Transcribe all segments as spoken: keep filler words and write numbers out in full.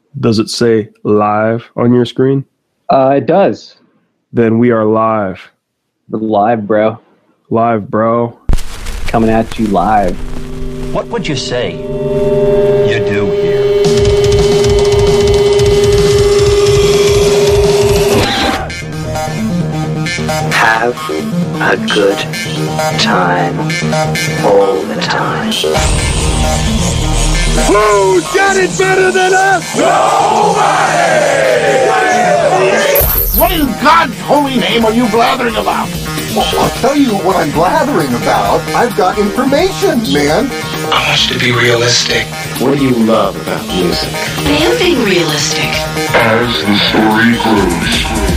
Does it say live on your screen? Uh, it does. Then we are live. We're live, bro. Live, bro. Coming at you live. What would you say you do here? Have a good time all the time. Who's got it better than us? Nobody! What in God's holy name are you blathering about? Well, I'll tell you what I'm blathering about. I've got information, man. I want you to be realistic. What do you love about music? I am being realistic. As the story grows.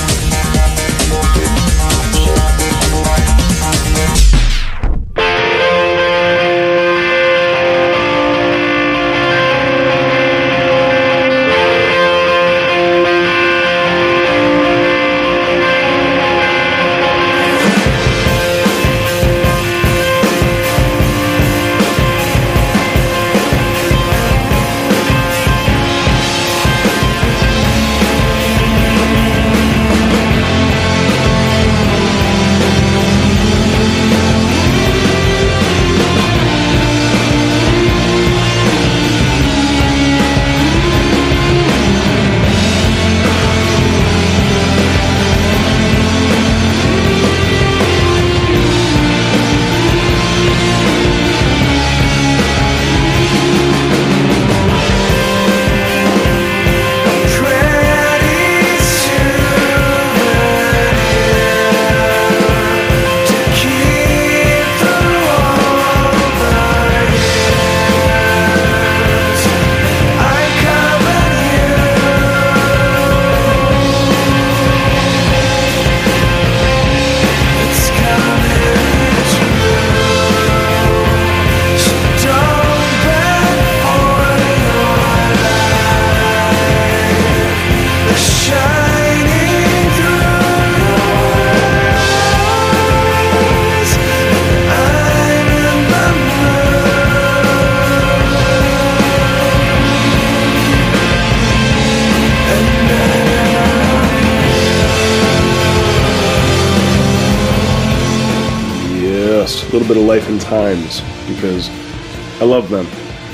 A little bit of life and times because I love them.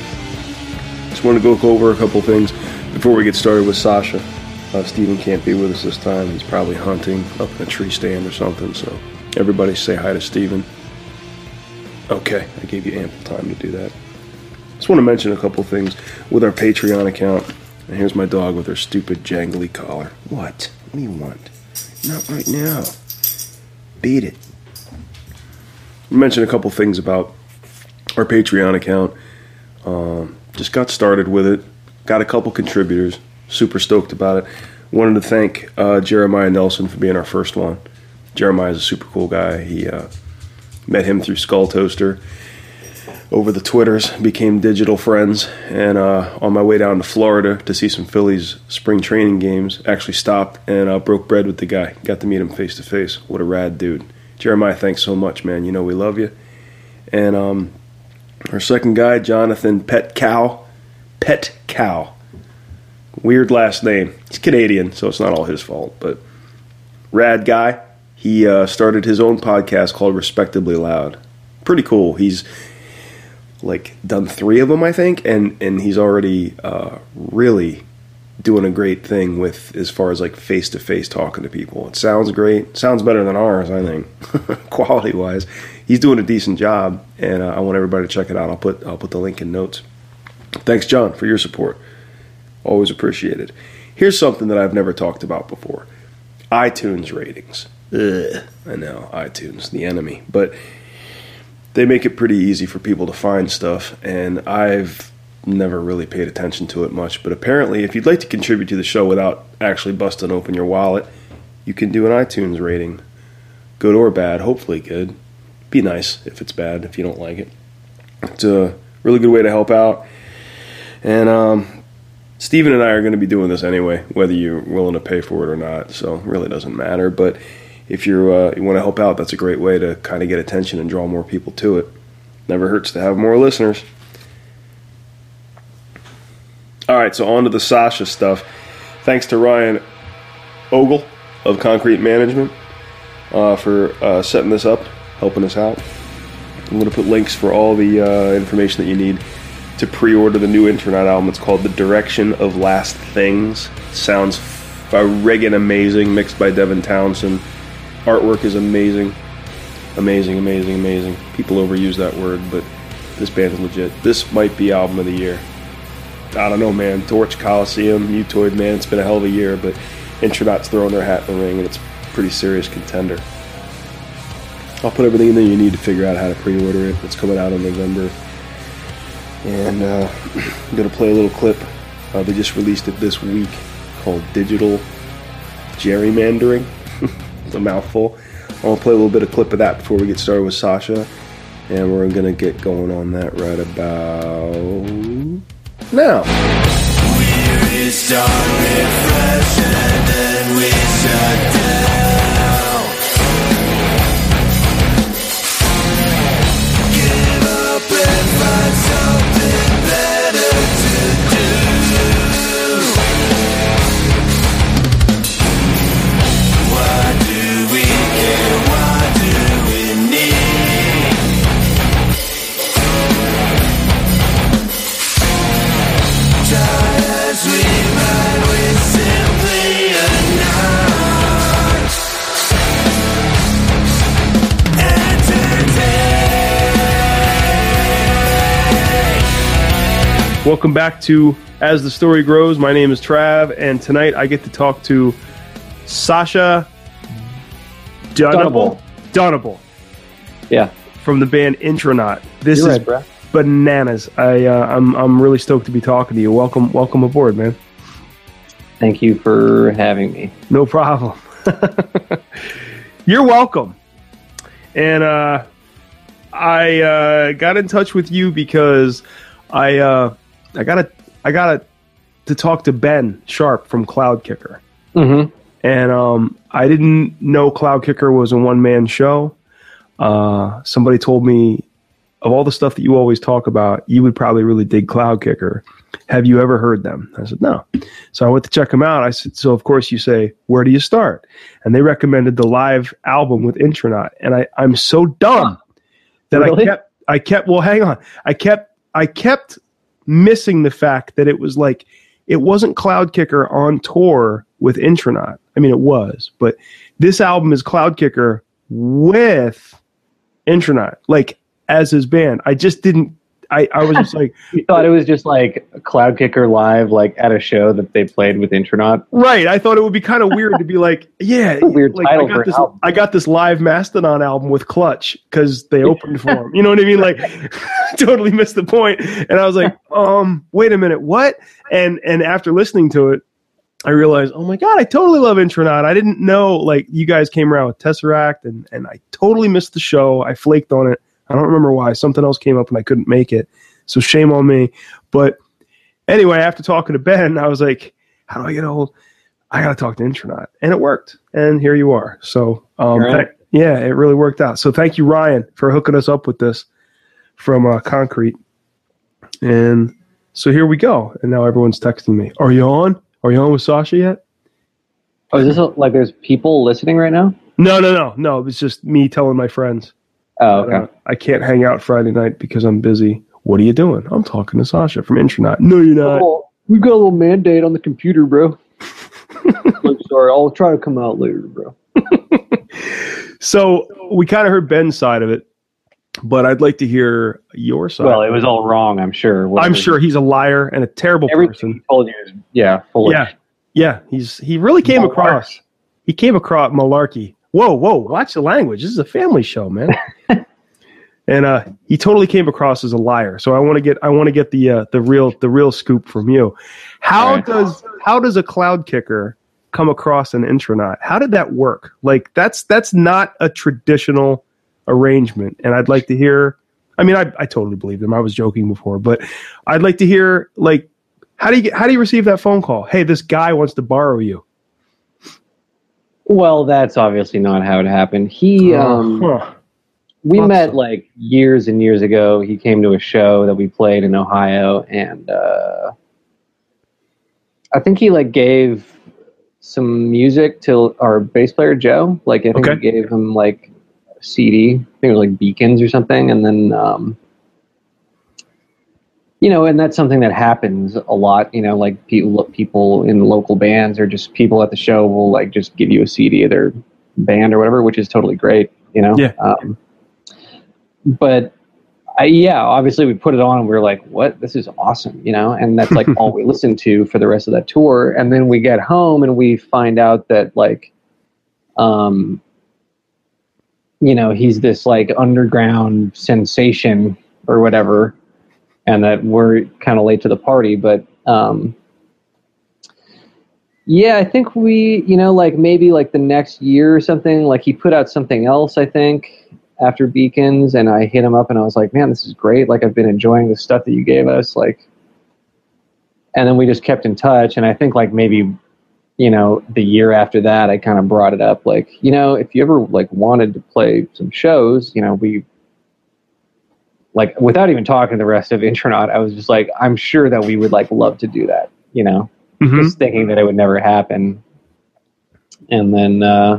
Just want to go over a couple things before we get started with Sasha. Uh, Steven can't be with us this time. He's probably hunting up in a tree stand or something. So everybody say hi to Steven. Okay, I gave you ample time to do that. Just want to mention a couple things with our Patreon account. And here's my dog with her stupid jangly collar. What? What do you want? Not right now. Beat it. Mention a couple things about our Patreon account. Um, just got started with it. Got a couple contributors. Super stoked about it. Wanted to thank uh, Jeremiah Nelson for being our first one. Jeremiah is a super cool guy. He uh, met him through Skull Toaster over the Twitters. Became digital friends. And uh, on my way down to Florida to see some Phillies spring training games, actually stopped and uh, broke bread with the guy. Got to meet him face to face. What a rad dude. Jeremiah, thanks so much, man. You know we love you. And um, our second guy, Jonathan Pet Cow. Pet Cow. Weird last name. He's Canadian, so it's not all his fault. But rad guy. He uh, started his own podcast called Respectably Loud. Pretty cool. He's like done three of them, I think, and and he's already uh, really doing a great thing with as far as like face-to-face talking to people. It sounds great. Sounds better than ours, I think, quality-wise. He's doing a decent job, and uh, I want everybody to check it out. I'll put I'll put the link in notes. Thanks, John, for your support. Always appreciated. Here's something that I've never talked about before. iTunes ratings. Ugh, I know, iTunes, the enemy. But they make it pretty easy for people to find stuff, and I've never really paid attention to it much, but apparently if you'd like to contribute to the show without actually busting open your wallet, you can do an iTunes rating. Good or bad, hopefully good. Be nice if it's bad, if you don't like it. It's a really good way to help out. And um, Steven and I are going to be doing this anyway, whether you're willing to pay for it or not, so it really doesn't matter. But if you're, uh, you want to help out, that's a great way to kind of get attention and draw more people to it. Never hurts to have more listeners. All right, so on to the Sasha stuff. Thanks to Ryan Ogle of Concrete Management uh, for uh, setting this up, helping us out. I'm going to put links for all the uh, information that you need to pre-order the new Intronaut album. It's called The Direction of Last Things. Sounds friggin' amazing, mixed by Devin Townsend. Artwork is amazing. Amazing, amazing, amazing. People overuse that word, but this band is legit. This might be album of the year. I don't know, man. Torch, Coliseum, Mutoid, man. It's been a hell of a year, but Intronaut's throwing their hat in the ring, and it's a pretty serious contender. I'll put everything in there you need to figure out how to pre-order it. It's coming out in November. And uh, I'm going to play a little clip. Uh, they just released it this week called Digital Gerrymandering. It's a mouthful. I'm going to play a little bit of clip of that before we get started with Sasha. And we're going to get going on that right about now. We restart, refresh, and then we shut down. Give up and find something better to do. Why do we care? Why do we need? Try as we might, we simply are not entertained. Welcome back to As the Story Grows. My name is Trav, and tonight I get to talk to Sasha Dunnable. Dunnable. Yeah. From the band Intronaut. This You're is right, bro. bananas. I uh, I'm I'm really stoked to be talking to you. Welcome welcome aboard, man. Thank you for having me. No problem. You're welcome. And uh, I uh, got in touch with you because I uh, I got a, I got a, to talk to Ben Sharp from Cloud Kicker. Mm-hmm. And um, I didn't know Cloud Kicker was a one-man show. Uh, somebody told me, of all the stuff that you always talk about, you would probably really dig Cloud Kicker. Have you ever heard them? I said, no. So I went to check them out. I said, so of course you say, where do you start? And they recommended the live album with Intronaut. And I, I'm so dumb that Really? I kept, I kept, well, hang on. I kept, I kept missing the fact that it was like, it wasn't Cloud Kicker on tour with Intronaut. I mean, it was, but this album is Cloud Kicker with Intronaut, like as his band. I just didn't, I, I was just like, You thought it was just like Cloud Kicker live, like at a show that they played with Intronaut? right. I thought it would be kind of weird to be like, yeah, That's a weird like, title I for got an this, album. I got this live Mastodon album with Clutch because they opened for him. You know what I mean? Like, totally missed the point. And I was like, um, wait a minute, what? And and after listening to it, I realized, oh my God, I totally love Intronaut. I didn't know, like, you guys came around with Tesseract, and, and I totally missed the show. I flaked on it. I don't remember why. Something else came up and I couldn't make it. So shame on me. But anyway, after talking to Ben, I was like, how do I get old? I got to talk to Intronaut. And it worked. And here you are. So, um, Right. th- yeah, it really worked out. So thank you, Ryan, for hooking us up with this from uh, Concrete. And so here we go. And now everyone's texting me. Are you on? Are you on with Sasha yet? Oh, is this a, like there's people listening right now? No, no, no. No, it's just me telling my friends. Oh, But, okay. uh, I can't hang out Friday night because I'm busy. What are you doing? I'm talking to Sasha from Intronaut. No, you're not. Oh, we've got a little mandate on the computer, bro. I'm sorry. I'll try to come out later, bro. So we kind of heard Ben's side of it, but I'd like to hear your side. Well, it was all wrong, I'm sure. I'm Whatever. sure he's a liar and a terrible Everything person. he told you is, yeah, full of Yeah, yeah. He's he really came Malarkey. across. He came across malarkey. Whoa, whoa! Watch the language. This is a family show, man. And uh, he totally came across as a liar. So I want to get I want to get the uh, the real the real scoop from you. How Right. does how does a Cloud Kicker come across an Intronaut? How did that work? Like that's that's not a traditional arrangement. And I'd like to hear. I mean, I I totally believe him. I was joking before, but I'd like to hear like how do you get, how do you receive that phone call? Hey, this guy wants to borrow you. Well, that's obviously not how it happened. He, um, Huh. we Thought met so. like years and years ago. He came to a show that we played in Ohio, and uh, I think he like gave some music to our bass player Joe. Like I think Okay. he gave him like a C D. I think it was like Beacons or something, and then um, you know, and that's something that happens a lot. You know, like people people in local bands or just people at the show will like just give you a C D of their band or whatever, which is totally great. You know, Yeah. Um, but. I, yeah, obviously we put it on and we were like, what? This is awesome, you know? And that's like all we listened to for the rest of that tour. And then we get home and we find out that like, um, you know, he's this like underground sensation or whatever, and that we're kind of late to the party. But um, yeah, I think we, you know, like maybe like the next year or something, like he put out something else, I think, after Beacons, and I hit him up and I was like, man, this is great. Like, I've been enjoying the stuff that you gave us. Like, and then we just kept in touch. And I think like maybe, you know, the year after that, I kind of brought it up. Like, you know, if you ever like wanted to play some shows, you know, we like, without even talking to the rest of Intronaut, I was just like, I'm sure that we would like love to do that, you know, mm-hmm. just thinking that it would never happen. And then, uh,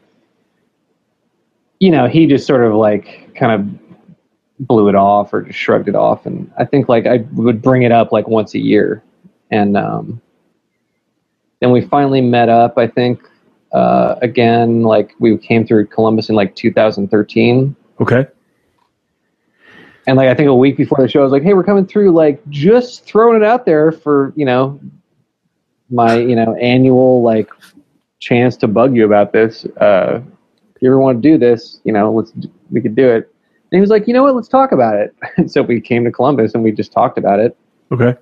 you know, he just sort of like kind of blew it off or just shrugged it off. And I think like I would bring it up like once a year. And um, then we finally met up, I think, uh, again, like we came through Columbus in like two thousand thirteen. Okay. And like, I think a week before the show, I was like, hey, we're coming through, like just throwing it out there for, you know, my, you know, annual like chance to bug you about this. Uh, If you ever want to do this, you know, let's we could do it. And he was like, you know what, let's talk about it. And so we came to Columbus and we just talked about it. Okay.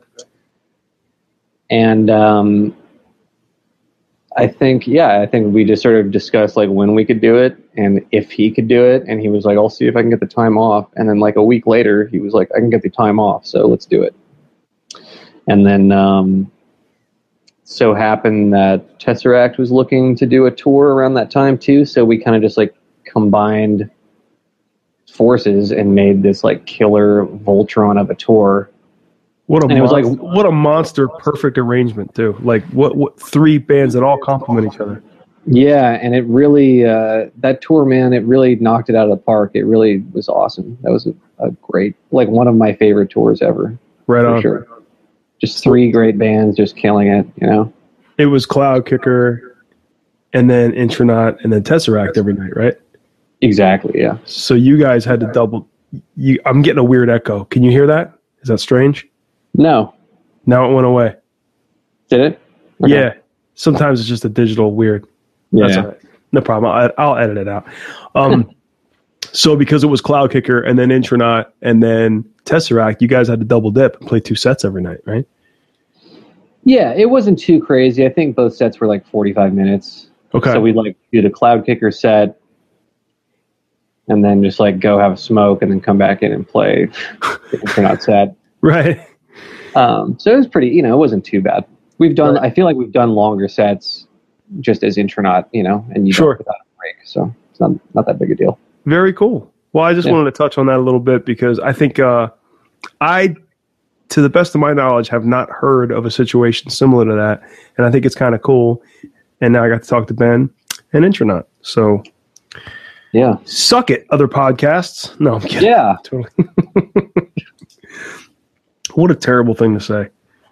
And um, I think, yeah, I think we just sort of discussed like when we could do it and if he could do it. And he was like, I'll see if I can get the time off. And then like a week later, he was like, I can get the time off, so let's do it. And then um, so happened that Tesseract was looking to do a tour around that time too, so we kind of just like combined forces and made this like killer Voltron of a tour. What a and it was monster, like what a monster perfect arrangement too. Like what what three bands that all complement each other. Yeah, and it really uh, that tour, man, it really knocked it out of the park. It really was awesome. That was a, a great, like one of my favorite tours ever. Right for on. Sure. Just three great bands just killing it, you know? It was Cloud Kicker and then Intronaut and then Tesseract every night, right? Exactly, yeah. So you guys had to double. You, I'm getting a weird echo. Can you hear that? Is that strange? No. Now it went away. Did it? Okay. Yeah. Sometimes it's just a digital weird. Yeah. That's all right. No problem. I'll, I'll edit it out. Um, so because it was Cloud Kicker and then Intronaut and then Tesseract, you guys had to double dip and play two sets every night, right? Yeah, it wasn't too crazy. I think both sets were like forty-five minutes. Okay. So we'd like do the Cloud Kicker set and then just like go have a smoke and then come back in and play the Intronaut set. Right. Um, so it was pretty, you know, it wasn't too bad. We've done, right. I feel like we've done longer sets just as Intronaut, you know, and you sure. don't without a break. So it's not, not that big a deal. Very cool. Well, I just yeah. wanted to touch on that a little bit because I think uh, I, to the best of my knowledge, have not heard of a situation similar to that. And I think it's kind of cool. And now I got to talk to Ben and Intronaut. So, yeah. Suck it, other podcasts. No, I'm kidding. Yeah. Totally. What a terrible thing to say.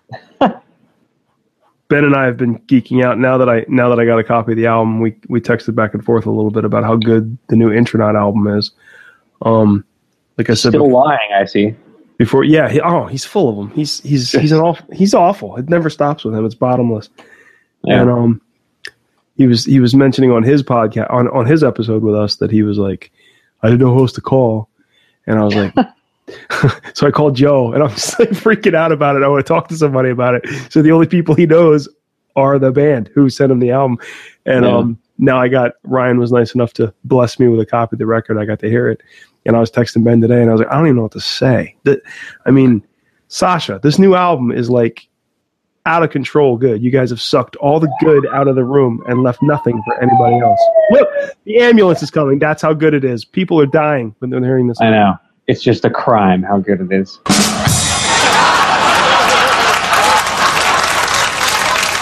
Ben and I have been geeking out now that I now that I got a copy of the album. We we texted back and forth a little bit about how good the new Intronaut album is. Um, like I said, still before, lying. I see. Before, yeah, he, oh, he's full of them. He's he's he's an awful. He's awful. It never stops with him. It's bottomless. Yeah. And um, he was he was mentioning on his podcast on on his episode with us that he was like, I didn't know who else to call, and I was like. So I called Joe, and I'm just like freaking out about it. I want to talk to somebody about it. So the only people he knows are the band who sent him the album. And yeah. um, now I got Ryan was nice enough to bless me with a copy of the record. I got to hear it, and I was texting Ben today, and I was like, I don't even know what to say. That, I mean, Sasha, this new album is like out of control good. You guys have sucked all the good out of the room and left nothing for anybody else. Look, the ambulance is coming. That's how good it is. People are dying when they're hearing this. I know. It's just a crime how good it is.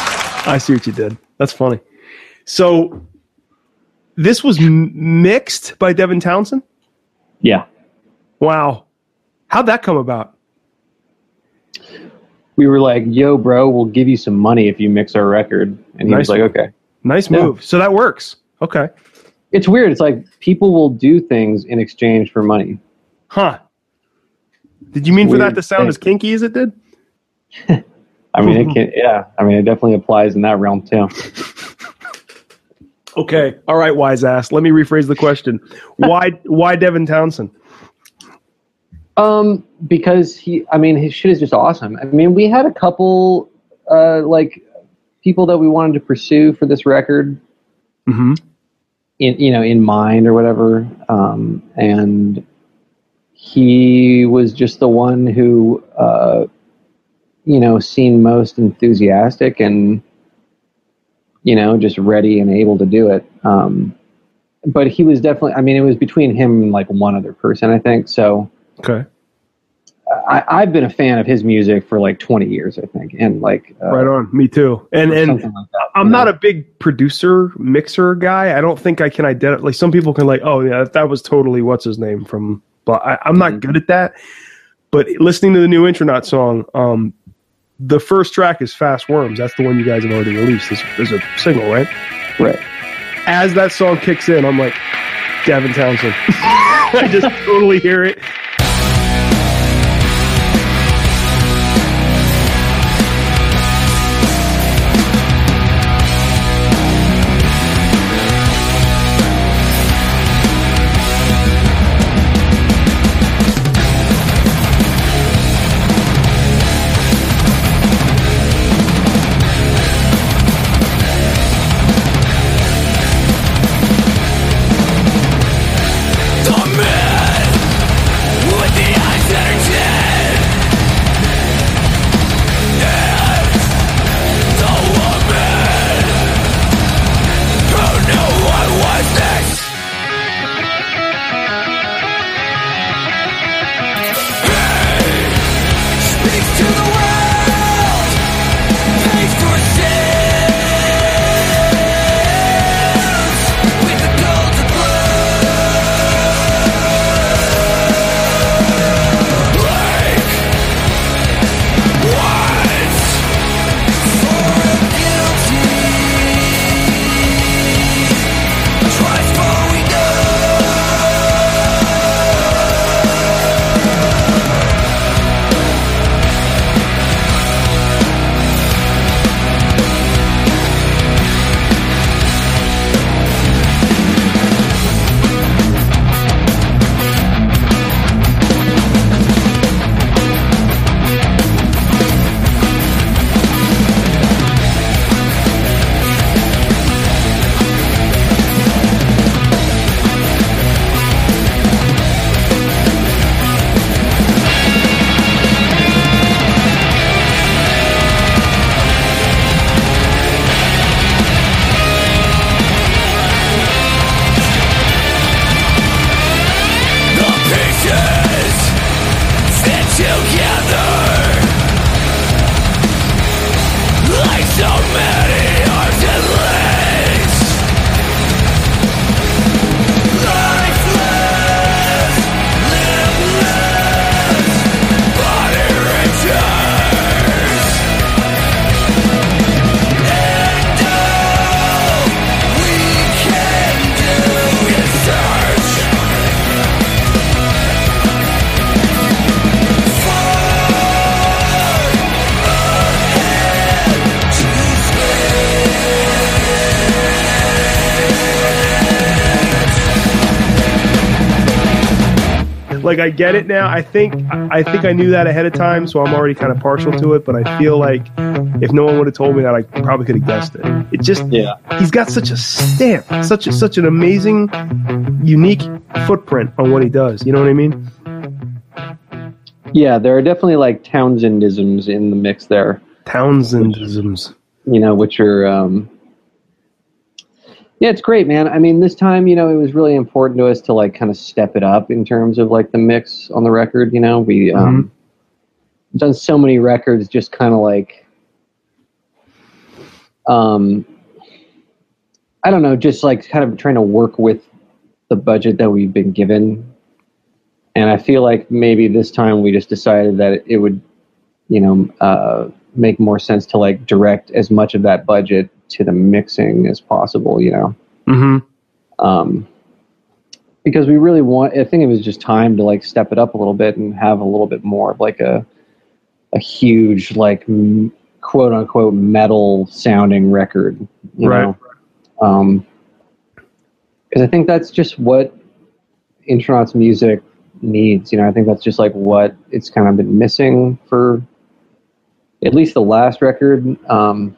I see what you did. That's funny. So this was m- mixed by Devin Townsend? Yeah. Wow. How'd that come about? We were like, yo, bro, we'll give you some money if you mix our record. And he nice was like, okay. Nice move. Yeah. So that works. Okay. It's weird. It's like people will do things in exchange for money. Huh. Did you mean for that to sound as kinky as it did? I mean, it can, yeah. I mean, it definitely applies in that realm too. Okay. All right, wise ass. Let me rephrase the question. Why why Devin Townsend? Um, because he, I mean, his shit is just awesome. I mean, we had a couple, uh, like, people that we wanted to pursue for this record, mm-hmm. in you know, in mind or whatever. Um, and he was just the one who, uh, you know, seemed most enthusiastic and, you know, just ready and able to do it. Um, but he was definitely, I mean, it was between him and like one other person, I think. So, okay. I, I've been a fan of his music for like twenty years, I think. And like, uh, right on. Me too. And, and like that, I'm know? not a big producer mixer guy. I don't think I can identify, like some people can like, oh yeah, that was totally what's his name from, but I, I'm not mm-hmm. good at that. But listening to the new Intronaut song, um, the first track is Fast Worms. That's the one you guys have already released. There's, there's a single, right? Right. As that song kicks in, I'm like, Devin Townsend. I just totally hear it. Like, I get it now. I think I think I knew that ahead of time, so I'm already kind of partial to it. But I feel like if no one would have told me that, I probably could have guessed it. It just, yeah. He's got such a stamp, such a, such an amazing, unique footprint on what he does. You know what I mean? Yeah, there are definitely like Townsendisms in the mix there. Townsendisms, you know, which are. Um, Yeah, it's great, man. I mean, this time, you know, it was really important to us to like kind of step it up in terms of like the mix on the record. You know, we um, mm-hmm. done so many records, just kind of like, um, I don't know, just like kind of trying to work with the budget that we've been given. And I feel like maybe this time we just decided that it would, you know, uh, make more sense to like direct as much of that budget to the mixing as possible, you know? Mm-hmm. Um, because we really want, I think it was just time to like step it up a little bit and have a little bit more of like a, a huge, like m- quote unquote metal sounding record, you right. know? Um, cause I think that's just what Intronauts music needs, you know. I think that's just like what it's kind of been missing for at least the last record. Um,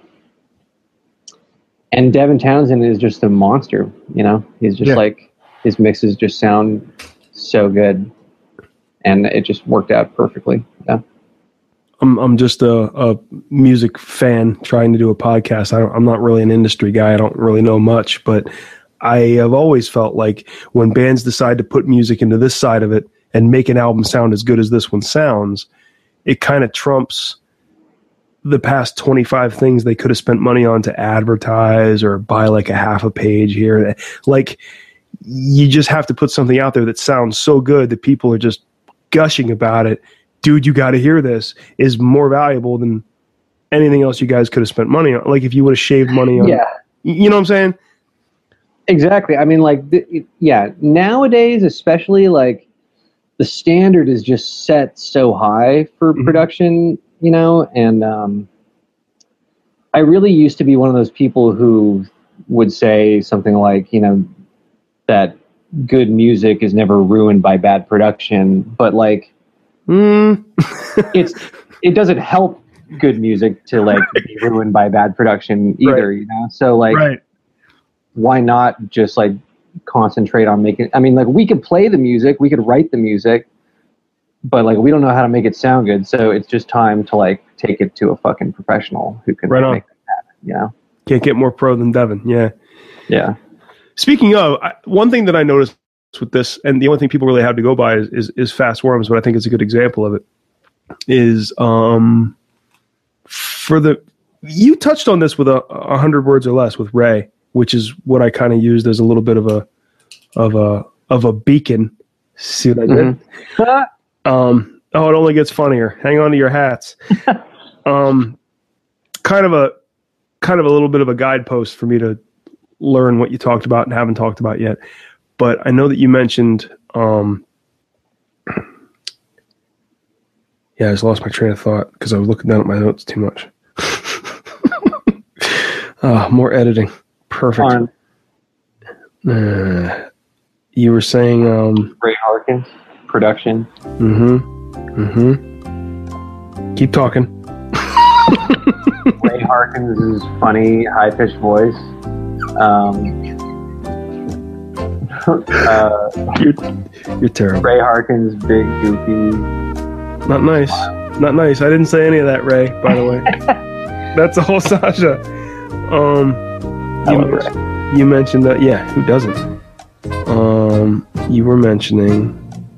and Devin Townsend is just a monster, you know. He's just yeah. like, his mixes just sound so good, and it just worked out perfectly. Yeah. I'm I'm just a, a music fan trying to do a podcast. I don't, I'm not really an industry guy. I don't really know much, but I have always felt like when bands decide to put music into this side of it and make an album sound as good as this one sounds, it kind of trumps the past twenty-five things they could have spent money on to advertise or buy like a half a page here. Like, you just have to put something out there that sounds so good that people are just gushing about it. Dude, you got to hear this, is more valuable than anything else you guys could have spent money on. Like if you would have shaved money on, yeah. You know what I'm saying? Exactly. I mean, like, th- yeah, nowadays, especially, like, the standard is just set so high for mm-hmm. production, you know, and um, I really used to be one of those people who would say something like, you know, that good music is never ruined by bad production, but, like, mm. it's it doesn't help good music to, like, be ruined by bad production either, right. you know? So, like, right. why not just like concentrate on making, I mean, like we could play the music, we could write the music, but like we don't know how to make it sound good. So it's just time to like take it to a fucking professional who can right like, on. make it happen, you know? Can't get more pro than Devin. Yeah. Yeah. Speaking of, I, one thing that I noticed with this, and the only thing people really have to go by is, is, is Fast Worms, but I think it's a good example of it, is um, for the, you touched on this with a, a hundred words or less with Ray, which is what I kind of used as a little bit of a of a of a beacon. See what I did? Mm-hmm. um, oh, it only gets funnier. Hang on to your hats. um, kind of a kind of a little bit of a guidepost for me to learn what you talked about and haven't talked about yet. But I know that you mentioned. Um, yeah, I just lost my train of thought because I was looking down at my notes too much. uh, more editing. Perfect. Uh, you were saying um, Ray Harkins production. Mm-hmm. Mm-hmm. Keep talking. Ray Harkins' funny, high-pitched voice. Um, uh, you're, you're terrible. Ray Harkins' big, goofy. Not nice. Not nice. I didn't say any of that, Ray, by the way. That's all Sasha. Um... You, mentioned, you mentioned that, yeah, who doesn't? Um, you were mentioning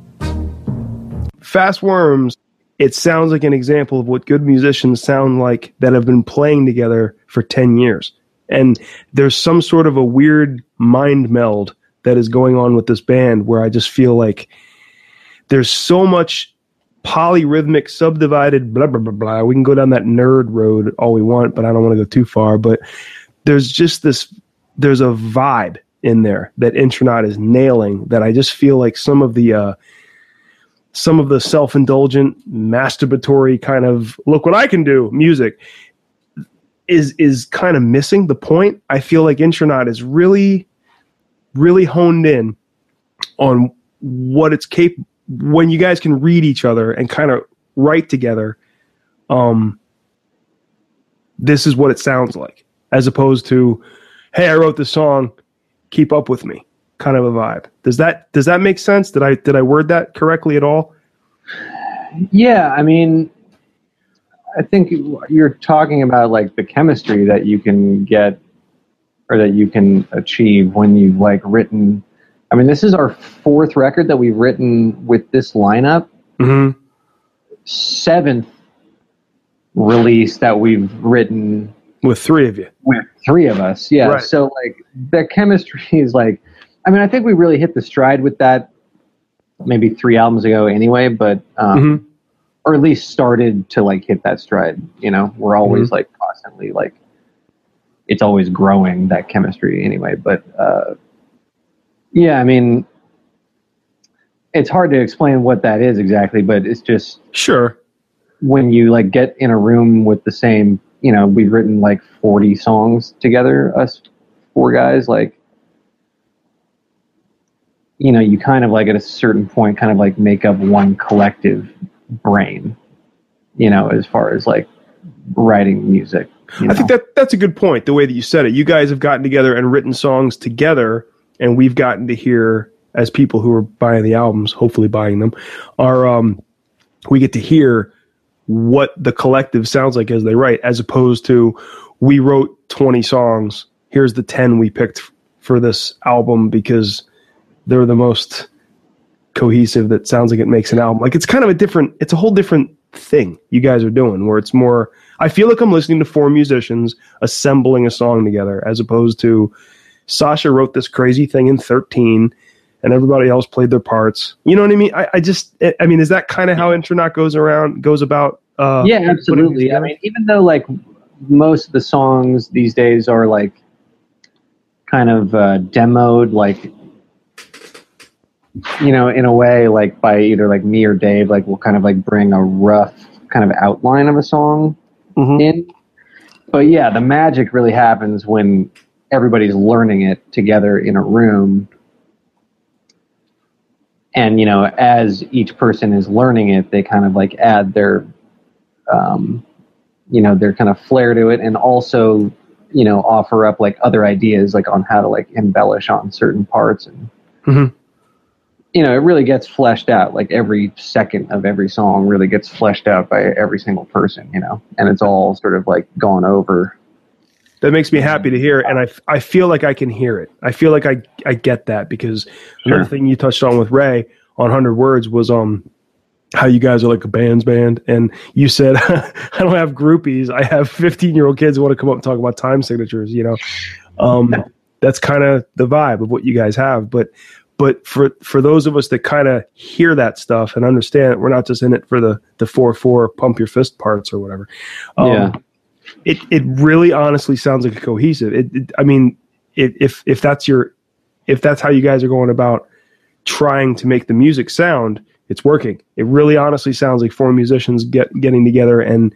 Fast Worms. It sounds like an example of what good musicians sound like that have been playing together for ten years. And there's some sort of a weird mind meld that is going on with this band where I just feel like there's so much polyrhythmic, subdivided, blah, blah, blah, blah. We can go down that nerd road all we want, but I don't want to go too far. But there's just this, there's a vibe in there that Intronaut is nailing that I just feel like some of the, uh, some of the self-indulgent, masturbatory kind of look what I can do music is, is kind of missing the point. I feel like Intronaut is really, really honed in on what it's capable, when you guys can read each other and kind of write together. Um, this is what it sounds like. As opposed to, hey, I wrote this song, keep up with me, kind of a vibe. Does that does that make sense? Did I did I word that correctly at all? Yeah, I mean, I think you're talking about like the chemistry that you can get or that you can achieve when you've like written. I mean, this is our fourth record that we've written with this lineup. Mm-hmm. Seventh release that we've written With three of you. With three of us, yeah. Right. So like the chemistry is like, I mean, I think we really hit the stride with that maybe three albums ago anyway, but um, mm-hmm. or at least started to like hit that stride. You know, we're always mm-hmm. like constantly like, it's always growing, that chemistry anyway. But uh, yeah, I mean, it's hard to explain what that is exactly, but it's just sure when you like get in a room with the same, you know, we've written like forty songs together, us four guys, like, you know, you kind of like at a certain point kind of like make up one collective brain, you know, as far as like writing music. You know? I think that that's a good point, the way that you said it. You guys have gotten together and written songs together, and we've gotten to hear, as people who are buying the albums, hopefully buying them, are um, we get to hear what the collective sounds like as they write, as opposed to we wrote twenty songs, here's the ten we picked for this album because they're the most cohesive that sounds like it makes an album. Like it's kind of a different, it's a whole different thing you guys are doing, where it's more, I feel like I'm listening to four musicians assembling a song together, as opposed to Sasha wrote this crazy thing in thirteen and everybody else played their parts. You know what I mean? I, I just, I mean, is that kind of how Intronaut goes around, goes about? Uh, yeah, absolutely. I mean, even though like most of the songs these days are like kind of uh, demoed, like, you know, in a way, like by either like me or Dave, like we'll kind of like bring a rough kind of outline of a song mm-hmm. in. But yeah, the magic really happens when everybody's learning it together in a room. And, you know, as each person is learning it, they kind of like add their, um, you know, their kind of flair to it, and also, you know, offer up like other ideas like on how to like embellish on certain parts. And, mm-hmm. you know, it really gets fleshed out. Like every second of every song really gets fleshed out by every single person, you know, and it's all sort of like gone over. That makes me happy to hear, and I, I feel like I can hear it. I feel like I, I get that, because another sure. thing you touched on with Ray on one hundred Words was um how you guys are like a band's band, and you said, I don't have groupies, I have fifteen-year-old kids who want to come up and talk about time signatures, you know. Um, that's kind of the vibe of what you guys have, but but for for those of us that kind of hear that stuff and understand it, we're not just in it for the the four four pump your fist parts or whatever. Um, yeah. It it really honestly sounds like a cohesive. It, it, I mean, it, if if that's your, if that's how you guys are going about trying to make the music sound, it's working. It really honestly sounds like four musicians get getting together and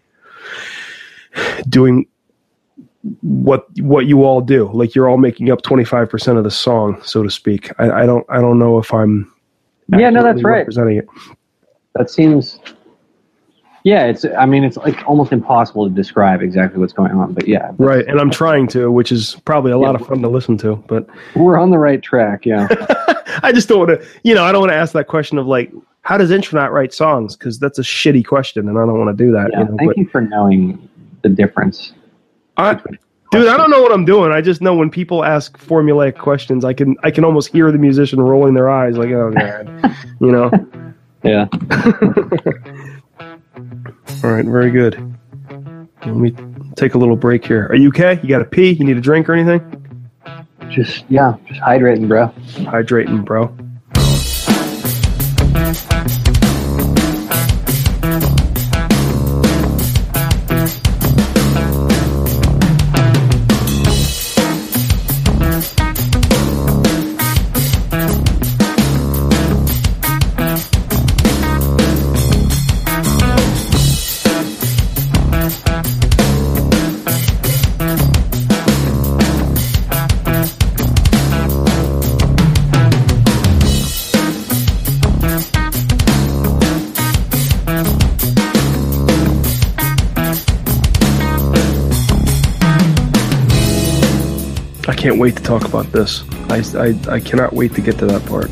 doing what what you all do. Like you're all making up twenty-five percent of the song, so to speak. I, I don't I don't know if I'm yeah no that's right representing it. That seems. Yeah, it's. I mean, it's like almost impossible to describe exactly what's going on, but yeah. Right, and I'm trying to, which is probably a lot yeah, of fun to listen to, but... We're on the right track, yeah. I just don't want to, you know, I don't want to ask that question of like, how does Intronaut write songs? Because that's a shitty question, and I don't want to do that. Yeah, you know, thank but, you for knowing the difference. I, dude, I don't know what I'm doing. I just know when people ask formulaic questions, I can I can almost hear the musician rolling their eyes like, oh, God, you know? Yeah. All right, very good. Let me take a little break here. Are you okay? You got to pee? You need a drink or anything? Just, yeah, just hydrating, bro. Hydrating, bro. I can't wait to talk about this. I, I, I cannot wait to get to that part.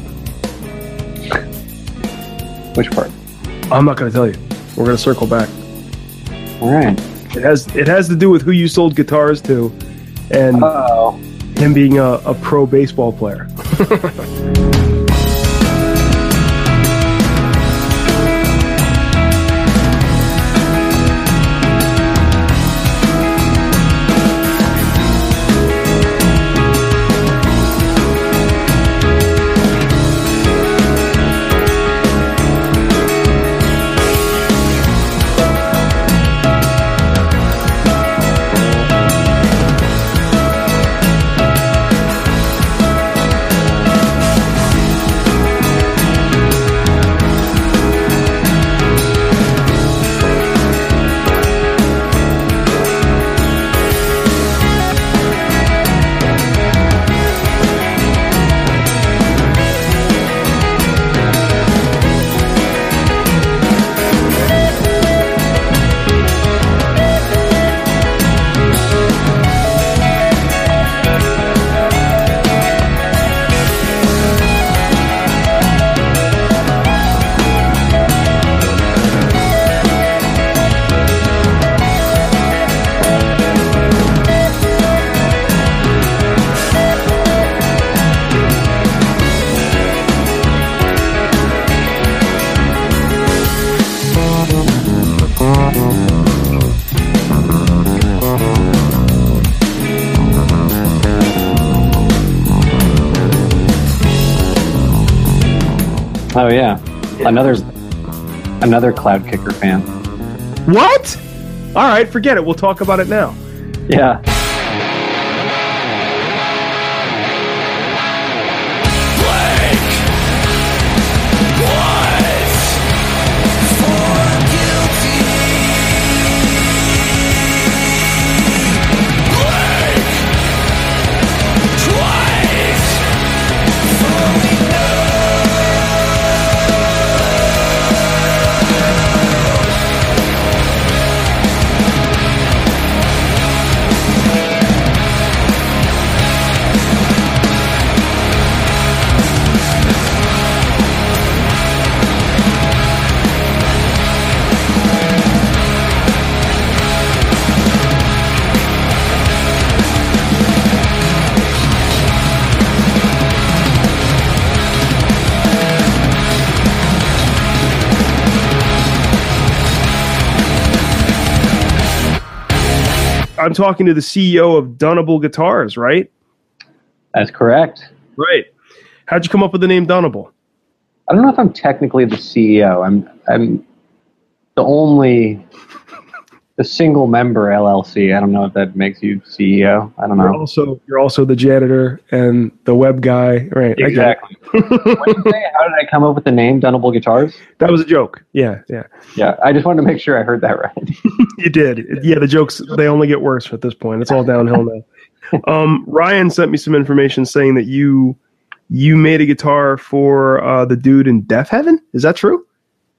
Which part? I'm not going to tell you. We're going to circle back. All right. It has it has to do with who you sold guitars to, and Uh-oh. him being a, a pro baseball player. Oh yeah, another another Cloud Kicker fan. What? All right, forget it. We'll talk about it now. Yeah. I'm talking to the C E O of Dunnable Guitars, right? That's correct. Right. How'd you come up with the name Dunnable? I don't know if I'm technically the C E O. I'm I'm the only the single member L L C. I don't know if that makes you C E O. I don't know. You're also you're also the janitor and the web guy, right? Exactly. What did you say? How did I come up with the name Dunnable Guitars? That was a joke. Yeah, yeah. Yeah, I just wanted to make sure I heard that right. You did. Yeah, the jokes, they only get worse at this point. It's all downhill now. Um, Ryan sent me some information saying that you you made a guitar for uh, the dude in Deaf Heaven. Is that true?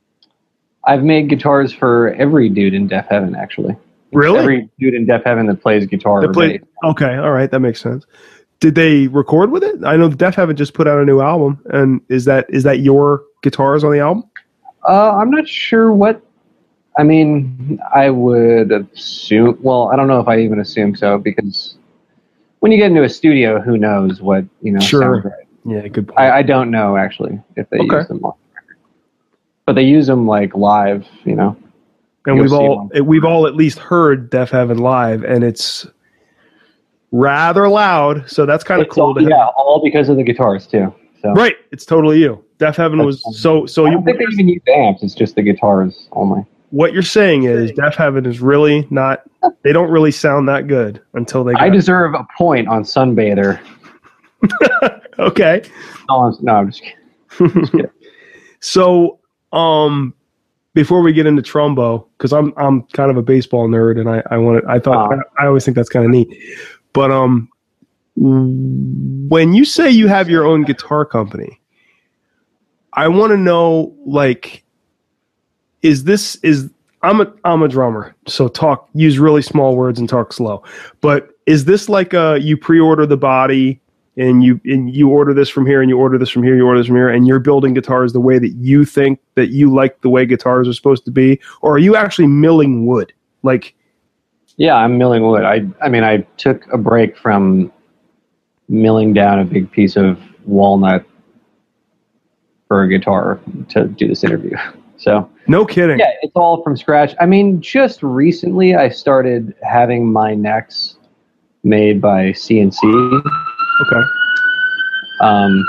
I've made guitars for every dude in Deaf Heaven, actually. Really? Every dude in Deaf Heaven that plays guitar. That play, okay, all right, that makes sense. Did they record with it? I know Deaf Heaven just put out a new album, and is that is that your guitars on the album? Uh, I'm not sure what. I mean, I would assume. Well, I don't know if I even assume so, because when you get into a studio, who knows what you know sure. sounds right. Yeah, good point. I, I don't know actually if they okay. use them on record, but they use them like live, you know. And we've all we've all at least heard Deaf Heaven live, and it's rather loud. So that's kind of cool. All, to yeah, have. all because of the guitars too. So. Right, it's totally you. Deaf Heaven was so so. I you don't think they even use amps. It's just the guitars only. What you're saying is Deaf Heaven is really not. They don't really sound that good until they. Got I deserve a point on Sunbather. Okay. No, I'm, no, I'm just kidding. Just kidding. So, um, before we get into Trumbo, because I'm I'm kind of a baseball nerd, and I I wanted I thought uh, I, I always think that's kind of neat, but um, when you say you have your own guitar company, I want to know, like, is this is I'm a I'm a drummer, so talk use really small words and talk slow, but is this like a you pre-order the body? And you and you order this from here, and you order this from here, you order this from here, and you're building guitars the way that you think that you like the way guitars are supposed to be, or are you actually milling wood? Like, yeah, I'm milling wood. I I mean, I took a break from milling down a big piece of walnut for a guitar to do this interview. So no kidding. Yeah, it's all from scratch. I mean, just recently I started having my necks made by C N C. Okay. Um,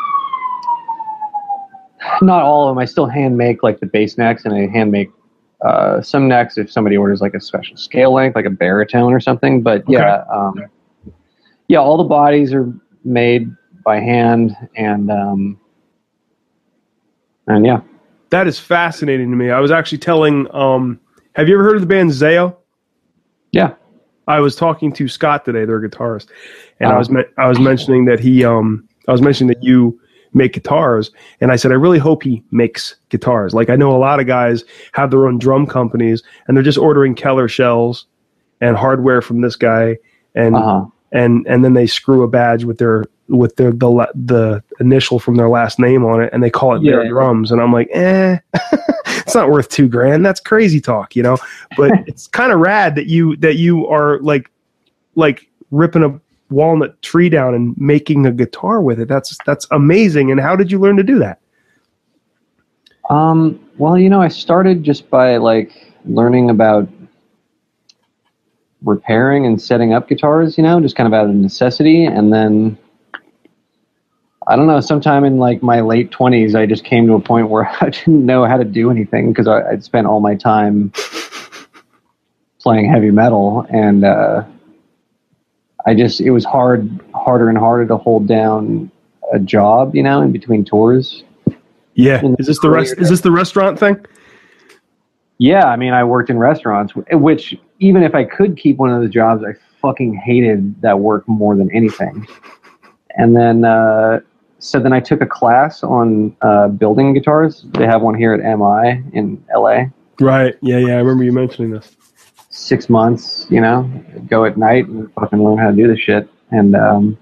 not all of them. I still hand make like the bass necks, and I hand make uh, some necks if somebody orders like a special scale length, like a baritone or something. But yeah, okay. um, yeah, all the bodies are made by hand, and um, and yeah, that is fascinating to me. I was actually telling. Um, have you ever heard of the band Zao? Yeah. I was talking to Scott today, their guitarist, and oh. I was me- I was mentioning that he um I was mentioning that you make guitars, and I said I really hope he makes guitars. Like, I know a lot of guys have their own drum companies, and they're just ordering Keller shells and hardware from this guy, and uh-huh. and and then they screw a badge with their with their the the initial from their last name on it, and they call it yeah. their drums, and I'm like, eh. It's not worth two grand. That's crazy talk, you know. But it's kind of rad that you that you are like like ripping a walnut tree down and making a guitar with it. That's that's amazing. And how did you learn to do that? Um. Well, you know, I started just by like learning about repairing and setting up guitars. You know, just kind of out of necessity, and then I don't know. Sometime in like my late twenties, I just came to a point where I didn't know how to do anything because I'd spent all my time playing heavy metal, and uh, I just it was hard, harder and harder to hold down a job, you know, in between tours. Yeah, is this the rest? Is this the restaurant thing? Yeah, I mean, I worked in restaurants, which even if I could keep one of those jobs, I fucking hated that work more than anything. And then. Uh, So then I took a class on uh, building guitars. They have one here at M I in L A. Right. Yeah, yeah. I remember you mentioning this. Six months, you know, go at night and fucking learn how to do this shit. And um,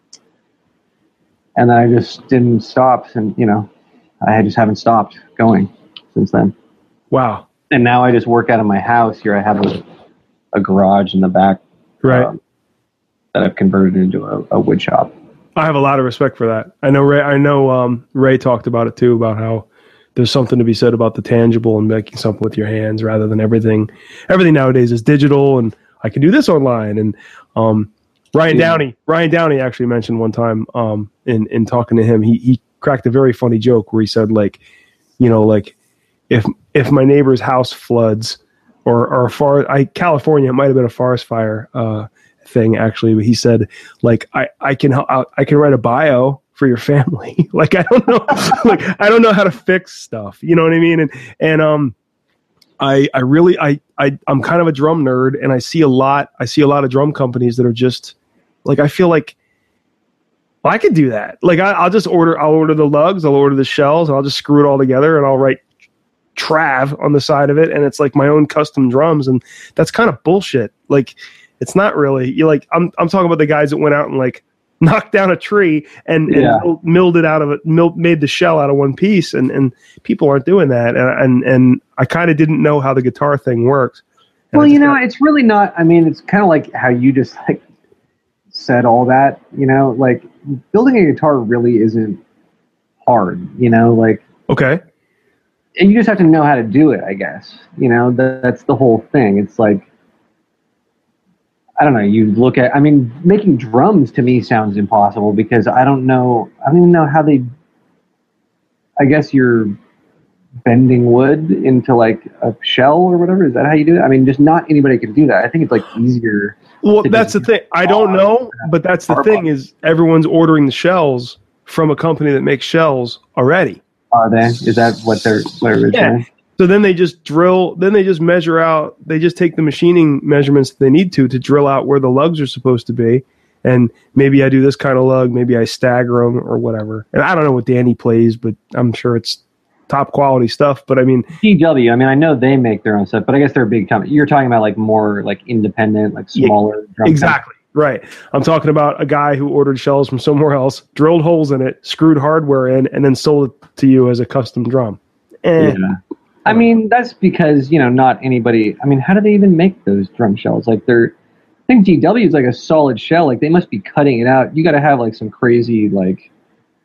and then I just didn't stop. And, you know, I just haven't stopped going since then. Wow. And now I just work out of my house. Here I have a, a garage in the back. Right. Um, that I've converted into a, a wood shop. I have a lot of respect for that. I know Ray. I know um, Ray talked about it too, about how there's something to be said about the tangible and making something with your hands rather than everything. Everything nowadays is digital, and I can do this online. And um, Ryan yeah. Downey, Ryan Downey actually mentioned one time um, in in talking to him, he he cracked a very funny joke where he said, like, you know, like if if my neighbor's house floods or or far, I California, it might have been a forest fire. Uh, thing actually, but he said, like, I, I can I can write a bio for your family. Like, I don't know, like I don't know how to fix stuff. You know what I mean? And and um, I I really I I I'm kind of a drum nerd, and I see a lot. I see a lot of drum companies that are just like, I feel like, well, I could do that. Like I, I'll just order I'll order the lugs, I'll order the shells, and I'll just screw it all together, and I'll write Trav on the side of it, and it's like my own custom drums, and that's kind of bullshit. Like. It's not really. You like. I'm. I'm talking about the guys that went out and like knocked down a tree and, yeah. and milled it out of it, milled, made the shell out of one piece, and, and people aren't doing that. And and, and I kind of didn't know how the guitar thing works. Well, you know, kinda, it's really not. I mean, it's kind of like how you just like said all that. You know, like building a guitar really isn't hard. You know, like okay, and you just have to know how to do it. I guess. You know, that, that's the whole thing. It's like. I don't know, you look at, I mean, making drums to me sounds impossible because I don't know, I don't even know how they, I guess you're bending wood into like a shell or whatever. Is that how you do it? I mean, just not anybody can do that. I think it's like easier. Well, that's the thing. I don't know, but that's the thing is everyone's ordering the shells from a company that makes shells already. Are they? Is that what they're, what they're yeah. saying? So then they just drill, then they just measure out, they just take the machining measurements that they need to to drill out where the lugs are supposed to be. And maybe I do this kind of lug, maybe I stagger them or whatever. And I don't know what Danny plays, but I'm sure it's top quality stuff. But I mean, D W, I mean, I know they make their own stuff, but I guess they're a big company. You're talking about like more like independent, like smaller. Yeah, drum exactly. Companies. Right. I'm talking about a guy who ordered shells from somewhere else, drilled holes in it, screwed hardware in, and then sold it to you as a custom drum. And yeah. I mean, that's because, you know, not anybody, I mean, how do they even make those drum shells? Like they're, I think G W is like a solid shell. Like they must be cutting it out. You got to have like some crazy, like,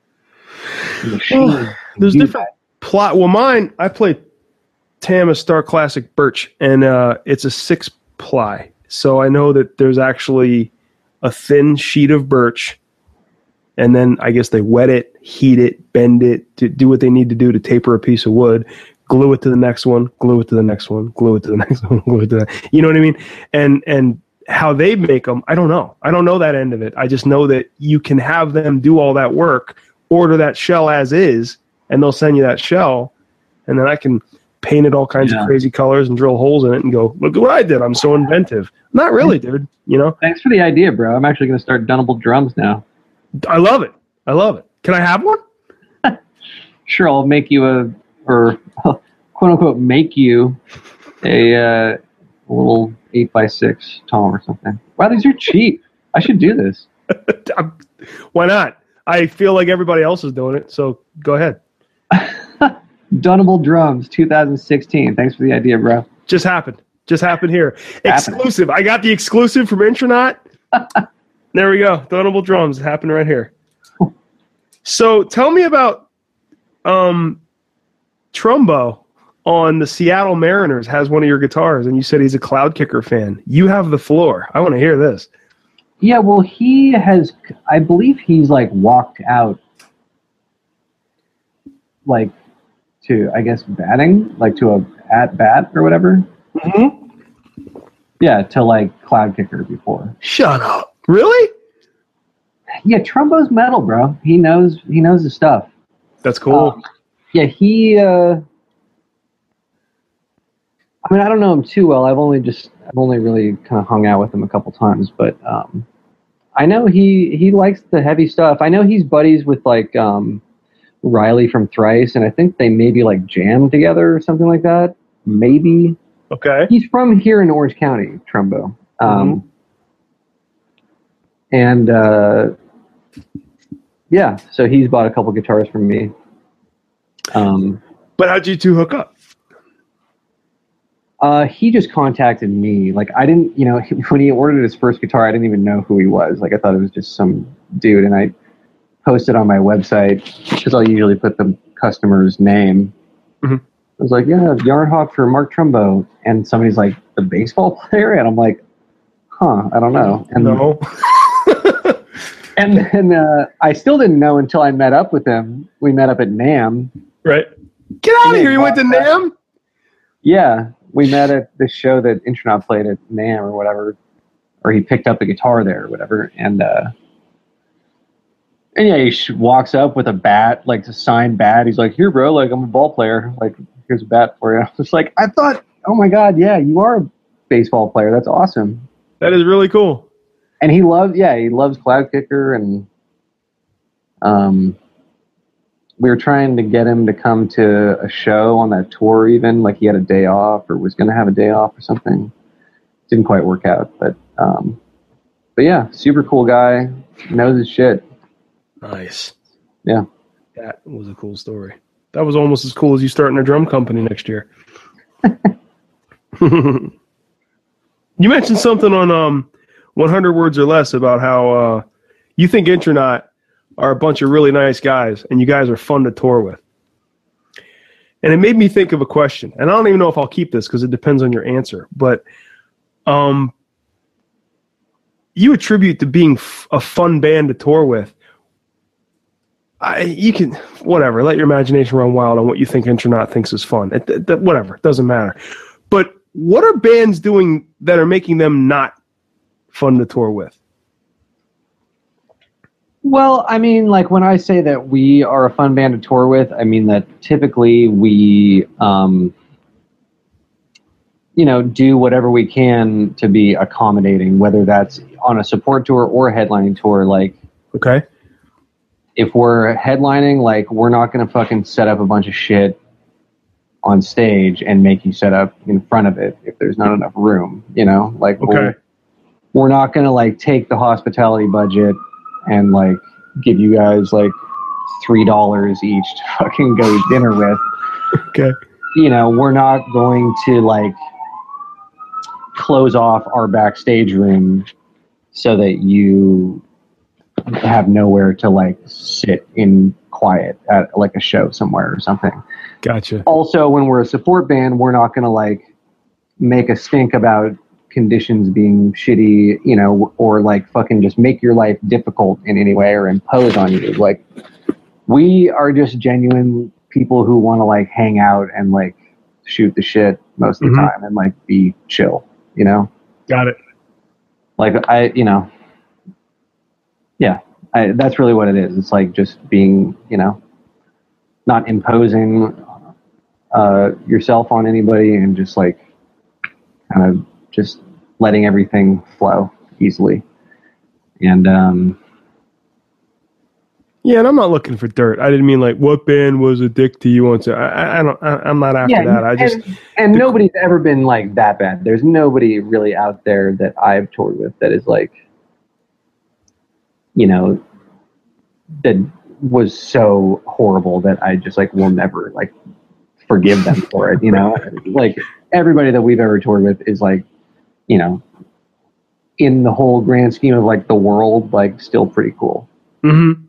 machine. Well, there's different plot. Well, mine, I play Tama Star Classic Birch, and uh, it's a six ply. So I know that there's actually a thin sheet of birch, and then I guess they wet it, heat it, bend it, to do what they need to do to taper a piece of wood. Glue it to the next one, glue it to the next one, glue it to the next one, glue it to that. You know what I mean? And and how they make them, I don't know. I don't know that end of it. I just know that you can have them do all that work, order that shell as is, and they'll send you that shell, and then I can paint it all kinds yeah. of crazy colors and drill holes in it and go, look at what I did. I'm so inventive. Not really, dude. You know? Thanks for the idea, bro. I'm actually going to start Dunnable drums now. I love it. I love it. Can I have one? Sure, I'll make you a... or quote unquote make you a, uh, a little eight by six tom or something. Wow, these are cheap. I should do this. Why not? I feel like everybody else is doing it, so go ahead. Dunnable drums, two thousand sixteen. Thanks for the idea, bro. Just happened. Just happened here. Happened. Exclusive. I got the exclusive from Intronaut. There we go. Dunnable drums happened right here. So tell me about um. Trumbo on the Seattle Mariners has one of your guitars, and you said he's a Cloud Kicker fan. You have the floor. I want to hear this. Yeah, well, he has, I believe he's like walked out like to, I guess, batting, like to a at bat or whatever. Mm-hmm. Yeah, to like cloud kicker before. Shut up. Really? Yeah, Trumbo's metal, bro. He knows he knows his stuff. That's cool. Um, yeah, he uh I mean, I don't know him too well. I've only just I've only really kind of hung out with him a couple times, but um I know he he likes the heavy stuff. I know he's buddies with like um Riley from Thrice, and I think they maybe like jam together or something like that. Maybe. Okay. He's from here in Orange County, Trumbo. Um, mm-hmm. And, uh, yeah, so he's bought a couple guitars from me. Um, but how'd you two hook up? Uh, he just contacted me. Like, I didn't, you know, when he ordered his first guitar, I didn't even know who he was. Like, I thought it was just some dude, and I posted on my website, because I'll usually put the customer's name. Mm-hmm. I was like, yeah, Yarnhawk for Mark Trumbo. And somebody's like, the baseball player? And I'm like, huh, I don't know. And no. and then uh, I still didn't know until I met up with him. We met up at NAMM. Right. Get out of here. You went to NAMM? Yeah. We met at the show that Intronaut played at NAMM or whatever. Or he picked up a guitar there or whatever. And, uh, and yeah, he walks up with a bat, like a signed bat. He's like, here, bro, like, I'm a ball player. Like, here's a bat for you. I was like, I thought, oh my God, yeah, you are a baseball player. That's awesome. That is really cool. And he loves, yeah, he loves Cloud Kicker. And um, we were trying to get him to come to a show on that tour even. Like he had a day off or was going to have a day off or something. Didn't quite work out. But, um, but yeah, super cool guy. Knows his shit. Nice. Yeah. That was a cool story. That was almost as cool as you starting a drum company next year. You mentioned something on um, one hundred Words or Less about how uh, you think Intronaut are a bunch of really nice guys, and you guys are fun to tour with. And it made me think of a question, and I don't even know if I'll keep this because it depends on your answer. But um, you attribute to being f- a fun band to tour with. I, you can, whatever, let your imagination run wild on what you think Intronaut thinks is fun. It, it, it, whatever, it doesn't matter. But what are bands doing that are making them not fun to tour with? Well, I mean, like when I say that we are a fun band to tour with, I mean that typically we, um, you know, do whatever we can to be accommodating, whether that's on a support tour or a headlining tour. Like, okay. If we're headlining, like, we're not going to fucking set up a bunch of shit on stage and make you set up in front of it if there's not enough room, you know? Like, okay. we're, we're not going to, like, take the hospitality budget and, like, give you guys, like, three dollars each to fucking go to dinner with. Okay. You know, we're not going to, like, close off our backstage room so that you have nowhere to like sit in quiet at like a show somewhere or something. Gotcha. Also, when we're a support band, we're not going to like make a stink about conditions being shitty, you know, or like fucking just make your life difficult in any way or impose on you. Like, we are just genuine people who want to like hang out and like shoot the shit most of the mm-hmm. time and like be chill, you know? Got it. Like I, you know, yeah, I, that's really what it is. It's like just being, you know, not imposing uh, yourself on anybody and just like kind of just letting everything flow easily. And um, yeah, and I'm not looking for dirt. I didn't mean like what band was a dick to you on. So I, I don't. I, I'm not after yeah, that. I just and, and the, nobody's ever been like that bad. There's nobody really out there that I've toured with that is like, you know, that was so horrible that I just like will never like forgive them for it. You know, like everybody that we've ever toured with is like, you know, in the whole grand scheme of like the world, like still pretty cool. Mm-hmm.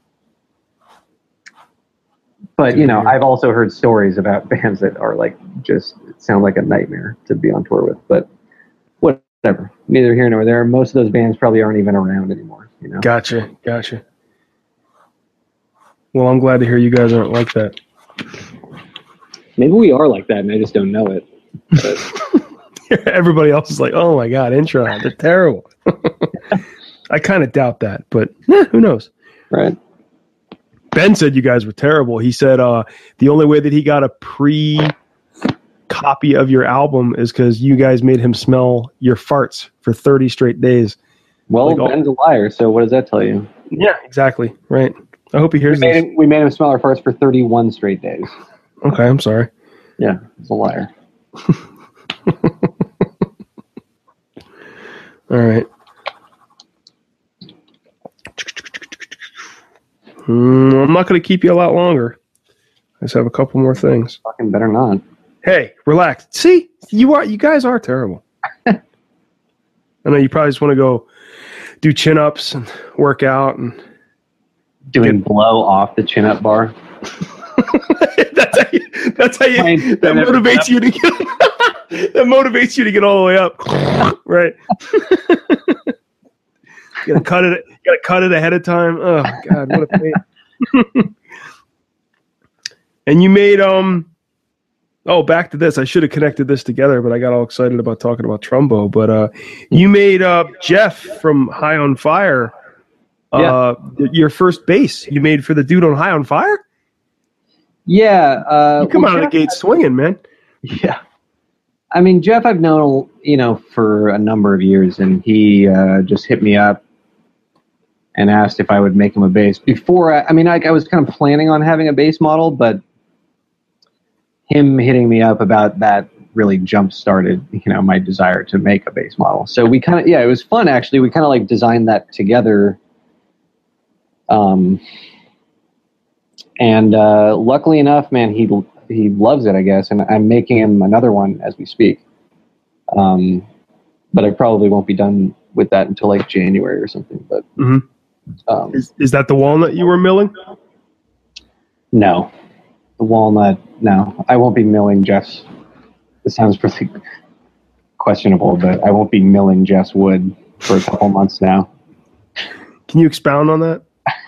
But, you know, I've also heard stories about bands that are like just sound like a nightmare to be on tour with. But whatever, neither here nor there. Most of those bands probably aren't even around anymore. You know? Gotcha, gotcha. Well, I'm glad to hear you guys aren't like that. Maybe we are like that, and I just don't know it. But everybody else is like, "Oh my god, Intronaut, they're terrible." I kind of doubt that, but eh, who knows? Right. Ben said you guys were terrible. He said uh, the only way that he got a pre copy of your album is because you guys made him smell your farts for thirty straight days. Well, like, Ben's oh, a liar, so what does that tell you? Yeah, exactly. Right. I hope he hears we made this. Him, we made him smell our farts for thirty-one straight days. Okay, I'm sorry. Yeah, he's a liar. All right. Mm, I'm not going to keep you a lot longer. I just have a couple more things. Fucking better not. Hey, relax. See, you are you guys are terrible. I know you probably just want to go do chin ups and work out and doing get... blow off the chin up bar. that's how you, that's how you that motivates you to get that motivates you to get all the way up. Right. You gotta cut it you gotta cut it ahead of time. Oh god, what a pain. And you made um oh back to this. I should have connected this together, but I got all excited about talking about Trumbo. But uh you made uh Jeff from High on Fire uh yeah. your first bass you made for the dude on High on Fire? Yeah, uh you come well, out Jeff, of the gate swinging, man. Yeah. I mean, Jeff I've known, you know, for a number of years, and he uh just hit me up and asked if I would make him a bass. Before, I, I mean, I, I was kind of planning on having a bass model, but him hitting me up about that really jump-started, you know, my desire to make a bass model. So we kind of, yeah, it was fun, actually. We kind of, like, designed that together. Um, and uh, luckily enough, man, he he loves it, I guess, and I'm making him another one as we speak. Um, but I probably won't be done with that until, like, January or something, but... Mm-hmm. Um, is, is that the walnut you were milling? No. The walnut, no. I won't be milling Jeff's. It sounds pretty questionable, but I won't be milling Jeff's wood for a couple months now. Can you expound on that?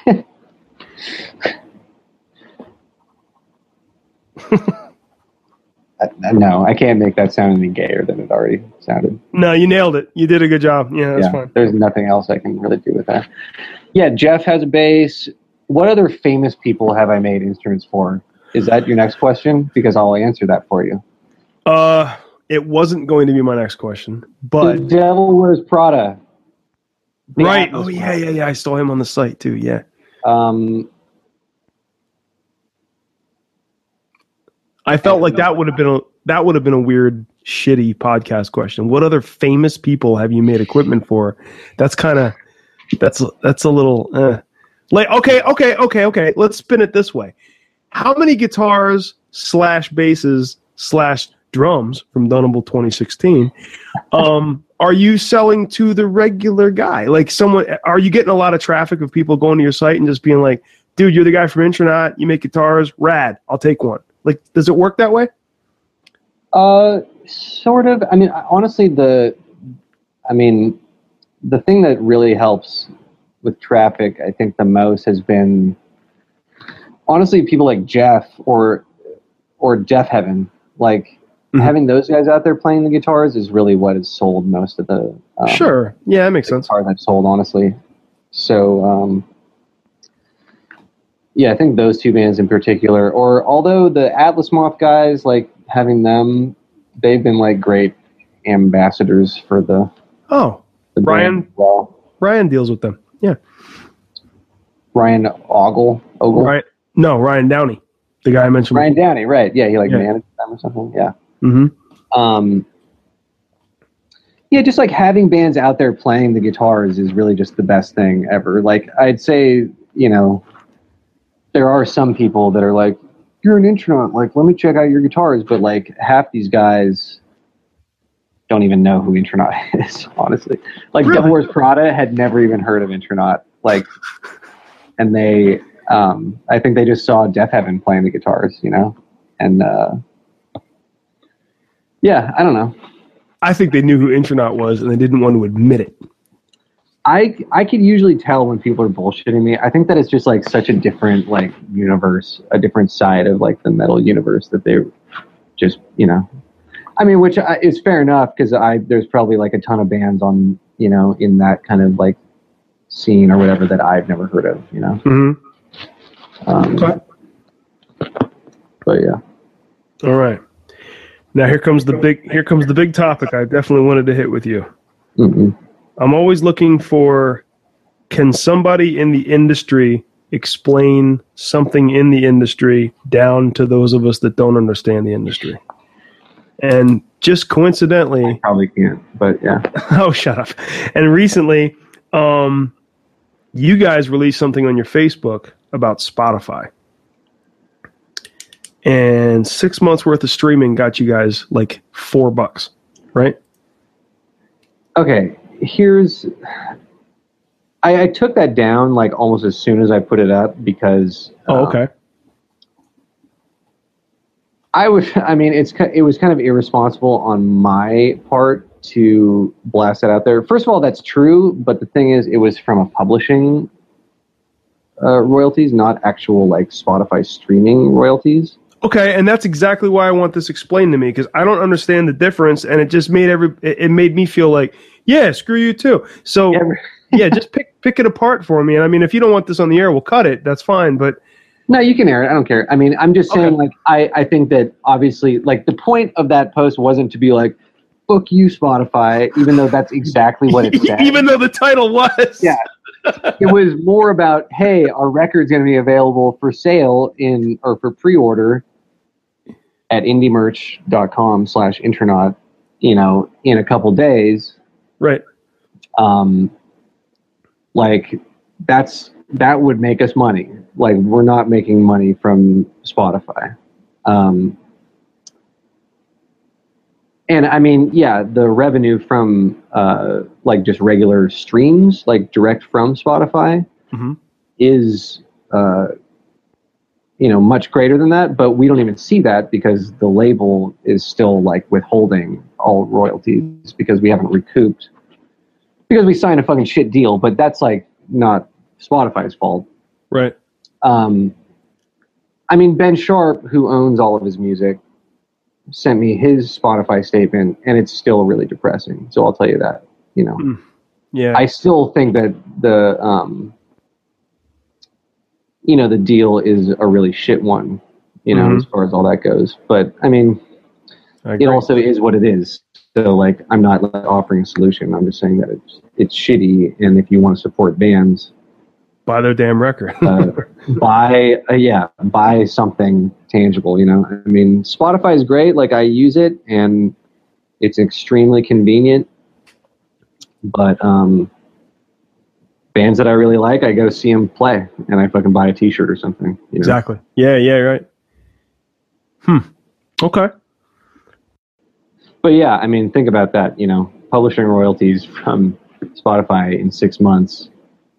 I, no, I can't make that sound any gayer than it already sounded. No, you nailed it. You did a good job. Yeah, that's yeah, fine. There's nothing else I can really do with that. Yeah, Jeff has a bass. What other famous people have I made instruments for? Is that your next question? Because I'll answer that for you. Uh, it wasn't going to be my next question, but... The Devil Wears Prada. The right. Atlas oh, yeah, yeah, yeah. I saw him on the site, too, yeah. Um... I felt like that would have been a that would have been a weird, shitty podcast question. What other famous people have you made equipment for? That's kind of that's that's a little eh. Like okay, okay, okay, okay. Let's spin it this way: how many guitars slash basses slash drums from Dunnable twenty sixteen um, are you selling to the regular guy? Like someone, are you getting a lot of traffic of people going to your site and just being like, "Dude, you're the guy from Intronaut. You make guitars, rad. I'll take one." Like, does it work that way? Uh, sort of. I mean, honestly, the, I mean, the thing that really helps with traffic, I think the most has been, honestly, people like Jeff or, or Deaf Heaven. Like, mm-hmm. having those guys out there playing the guitars is really what has sold most of the. Um, sure. Yeah, that makes sense. Guitars I've sold, honestly. So, um, yeah, I think those two bands in particular, or although the Atlas Moth guys, like having them, they've been like great ambassadors for the. Oh, the Ryan. Well, Ryan deals with them. Yeah. Ryan Ogle. Ogle. Right. No, Ryan Downey, the guy I mentioned. Ryan before. Downey, right? Yeah, he like yeah. managed them or something. Yeah. Mm-hmm. Um. Yeah, just like having bands out there playing the guitars is really just the best thing ever. Like I'd say, you know. There are some people that are like, you're an Intronaut, like, let me check out your guitars. But, like, half these guys don't even know who Intronaut is, honestly. Like, really? Devil Wears Prada had never even heard of Intronaut. Like, and they, um, I think they just saw Deaf Heaven playing the guitars, you know? And, uh, yeah, I don't know. I think they knew who Intronaut was, and they didn't want to admit it. I I could usually tell when people are bullshitting me. I think that it's just like such a different like universe, a different side of like the metal universe that they just, you know. I mean, which is fair enough because I there's probably like a ton of bands on, you know, in that kind of like scene or whatever that I've never heard of, you know. Mm-hmm. Um, okay. But yeah. All right. Now here comes the big here comes the big topic I definitely wanted to hit with you. Mm-hmm. I'm always looking for, can somebody in the industry explain something in the industry down to those of us that don't understand the industry? And just coincidentally, I probably can't, but yeah. Oh, shut up. And recently, um, you guys released something on your Facebook about Spotify. And six months worth of streaming got you guys like four bucks, right? Okay, here's... I, I took that down like almost as soon as I put it up because... Oh, okay. Um, I would, I mean, it's it was kind of irresponsible on my part to blast that out there. First of all, that's true, but the thing is, it was from a publishing uh, royalties, not actual like Spotify streaming royalties. Okay, and that's exactly why I want this explained to me, because I don't understand the difference, and it just made every it, it made me feel like, yeah, screw you too. So yeah, yeah just pick pick it apart for me. And I mean, if you don't want this on the air, we'll cut it. That's fine, but. No, you can air it. I don't care. I mean, I'm just saying, Okay. like, I, I think that obviously, like, the point of that post wasn't to be like, fuck you, Spotify, even though that's exactly what it said. Even though the title was. Yeah. It was more about, hey, our record's going to be available for sale in, or for pre-order at indiemerch.com slash intronaut, you know, in a couple days. Right. Um, like, that's, that would make us money. Like, we're not making money from Spotify. Um, and I mean, yeah, the revenue from, uh, like just regular streams, like direct from Spotify mm-hmm. is, uh, you know, much greater than that, but we don't even see that because the label is still like withholding all royalties because we haven't recouped, because we signed a fucking shit deal, but that's like not Spotify's fault. Right. Um, I mean, Ben Sharp, who owns all of his music, sent me his Spotify statement, and it's still really depressing. So I'll tell you that, you know. Mm. Yeah. I still think that the, um, you know, the deal is a really shit one, you know, mm-hmm. as far as all that goes. But, I mean, I it also is what it is. So, like, I'm not like, offering a solution. I'm just saying that it's it's shitty, and if you want to support bands, buy their damn record. uh, buy, uh, yeah, buy something tangible, you know? I mean, Spotify is great. Like, I use it, and it's extremely convenient. But um, bands that I really like, I go see them play, and I fucking buy a T-shirt or something. You know? Exactly. Yeah, yeah, right. Hmm. Okay. But, yeah, I mean, think about that, you know? Publishing royalties from Spotify in six months.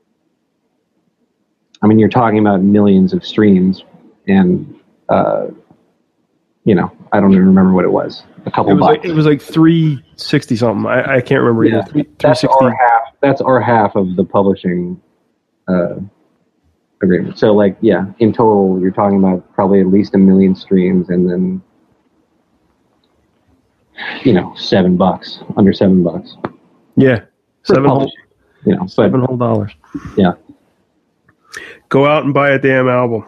I mean, you're talking about millions of streams, and uh, you know, I don't even remember what it was. A couple it was bucks. Like, it was like three sixty something. I, I can't remember yeah. either. Three, that's three sixty. our half. That's our half of the publishing uh, agreement. So, like, yeah, in total, you're talking about probably at least a million streams, and then you know, seven bucks, under seven bucks. Yeah, seven whole, you know, seven but, whole dollars. Yeah. Go out and buy a damn album.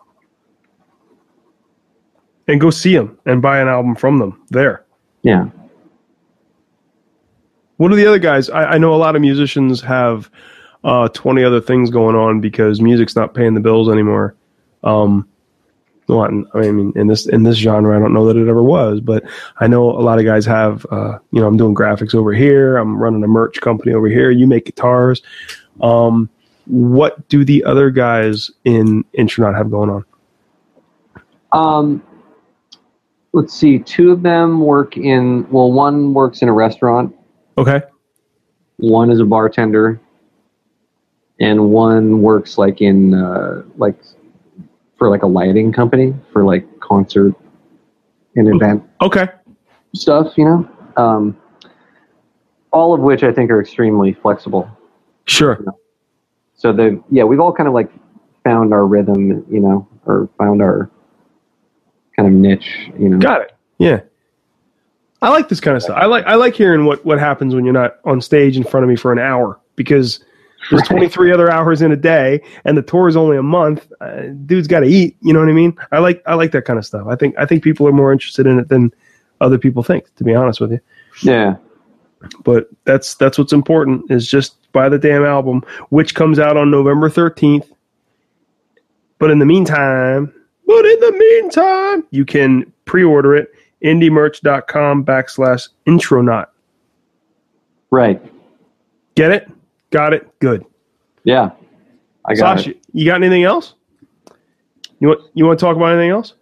And go see them and buy an album from them there. Yeah. What are the other guys? I, I know a lot of musicians have uh, twenty other things going on because music's not paying the bills anymore. Um, well, I mean, in this in this genre, I don't know that it ever was, but I know a lot of guys have, uh, you know, I'm doing graphics over here. I'm running a merch company over here. You make guitars. Um, what do the other guys in Intronaut have going on? Um, let's see. Two of them work in, well, one works in a restaurant. Okay. One is a bartender. And one works like in, uh, like, for like a lighting company for like concert and event okay. stuff, you know? Um, all of which I think are extremely flexible. Sure. You know? So the yeah, we've all kind of like found our rhythm, you know, or found our kind of niche, you know. Got it. Yeah. I like this kind of stuff. I like I like hearing what, what happens when you're not on stage in front of me for an hour, because there's twenty-three other hours in a day, and the tour is only a month. Uh, dude's got to eat. You know what I mean? I like I like that kind of stuff. I think I think people are more interested in it than other people think, to be honest with you. Yeah. But that's that's what's important, is just buy the damn album, which comes out on November thirteenth. But in the meantime, but in the meantime, you can pre-order it. indiemerch.com backslash intronaut. Right. Get it? Got it? Good. Yeah. I got Sasha, it. You got anything else? You want you want to talk about anything else?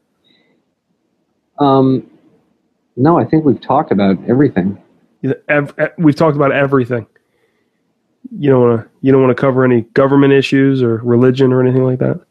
Um, no, I think we've talked about everything. We've talked about everything. You don't want to you don't want to cover any government issues or religion or anything like that?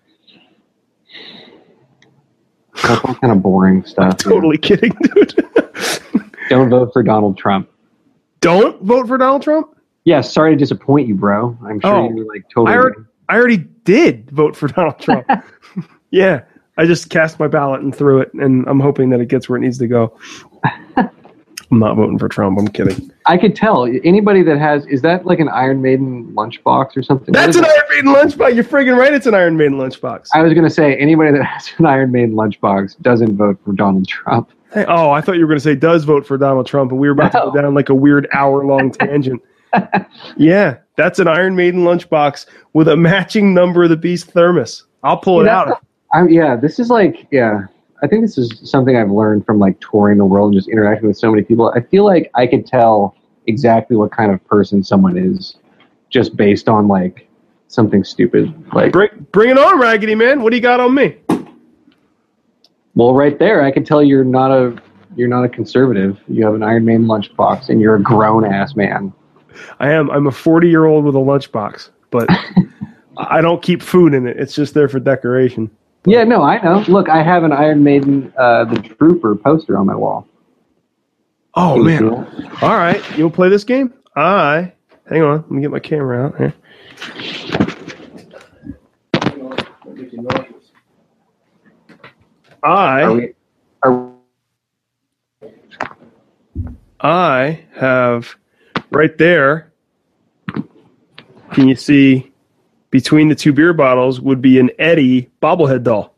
That's all kind of boring stuff. I'm totally yeah. kidding, dude. Don't vote for Donald Trump. Don't vote for Donald Trump? Yeah, sorry to disappoint you, bro. I'm sure oh, you're like totally. I already, I already did vote for Donald Trump. Yeah, I just cast my ballot and threw it, and I'm hoping that it gets where it needs to go. I'm not voting for Trump. I'm kidding. I could tell. Anybody that has, is that like an Iron Maiden lunchbox or something? That's an that? Iron Maiden lunchbox. You're friggin' right. It's an Iron Maiden lunchbox. I was going to say, anybody that has an Iron Maiden lunchbox doesn't vote for Donald Trump. Hey, oh, I thought you were going to say does vote for Donald Trump, and we were about no. to go down like a weird hour-long tangent. Yeah, that's an Iron Maiden lunchbox with a matching Number of the Beast thermos. I'll pull it yeah, out. I'm, yeah, this is like, yeah. I think this is something I've learned from like touring the world and just interacting with so many people. I feel like I could tell exactly what kind of person someone is just based on like something stupid. Like bring, bring it on, Raggedy Man. What do you got on me? Well, right there, I can tell you're not a you're not a conservative. You have an Iron Maiden lunchbox, and you're a grown ass man. I am. I'm a forty year old with a lunchbox, but I don't keep food in it. It's just there for decoration. Yeah, no, I know. Look, I have an Iron Maiden, uh, the Trooper poster on my wall. Oh, Can man. All right. You'll play this game? I, hang on. Let me get my camera out here. I, are we, are I have right there, can you see between the two beer bottles would be an Eddie bobblehead doll.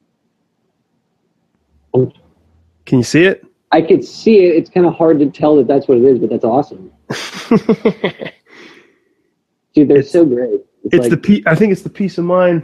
Can you see it? I could see it. It's kind of hard to tell that that's what it is, but that's awesome. Dude, they're it's, so great. It's, it's like, the pe- I think it's the peace of mind.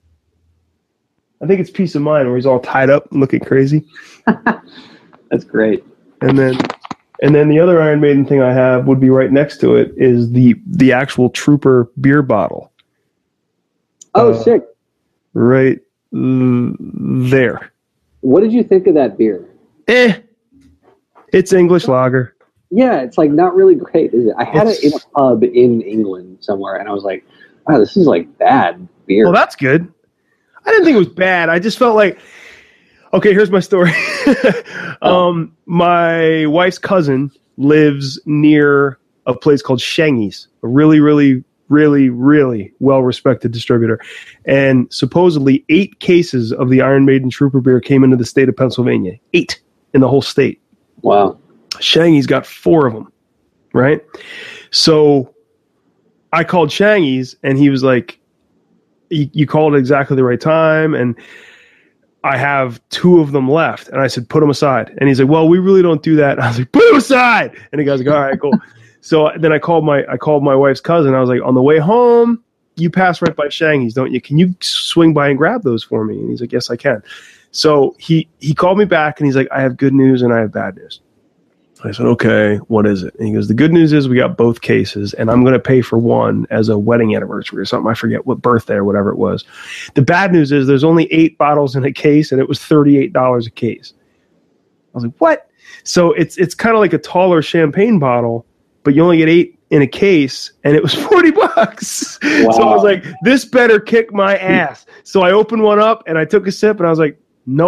I think it's peace of mind where he's all tied up and looking crazy. That's great. And then and then the other Iron Maiden thing I have would be right next to it is the the actual Trooper beer bottle. Oh, uh, sick. Right there. What did you think of that beer? Eh. It's English lager. Yeah, it's like not really great, is it? I had it's, it in a pub in England somewhere, and I was like, wow, this is like bad beer. Well, that's good. I didn't think it was bad. I just felt like, okay, here's my story. um, my wife's cousin lives near a place called Shangy's, a really, really, really, really well-respected distributor. And supposedly eight cases of the Iron Maiden Trooper beer came into the state of Pennsylvania. Eight in the whole state. Wow. Shangy's got four of them, right? So I called Shangy's, and he was like, you, you called at exactly the right time, and I have two of them left. And I said, put them aside. And he's like, well, we really don't do that. I was like, put them aside. And the guy's like, all right, cool. So then I called my I called my wife's cousin. I was like, on the way home, you pass right by Shangy's, don't you? Can you swing by and grab those for me? And he's like, yes, I can. So he, he called me back, and he's like, I have good news and I have bad news. I said, okay, what is it? And he goes, the good news is we got both cases, and I'm going to pay for one as a wedding anniversary or something. I forget what birthday or whatever it was. The bad news is there's only eight bottles in a case, and it was thirty-eight dollars a case. I was like, what? So it's it's kind of like a taller champagne bottle, but you only get eight in a case, and it was forty bucks. Wow. So I was like, this better kick my ass. So I opened one up, and I took a sip, and I was like, nope,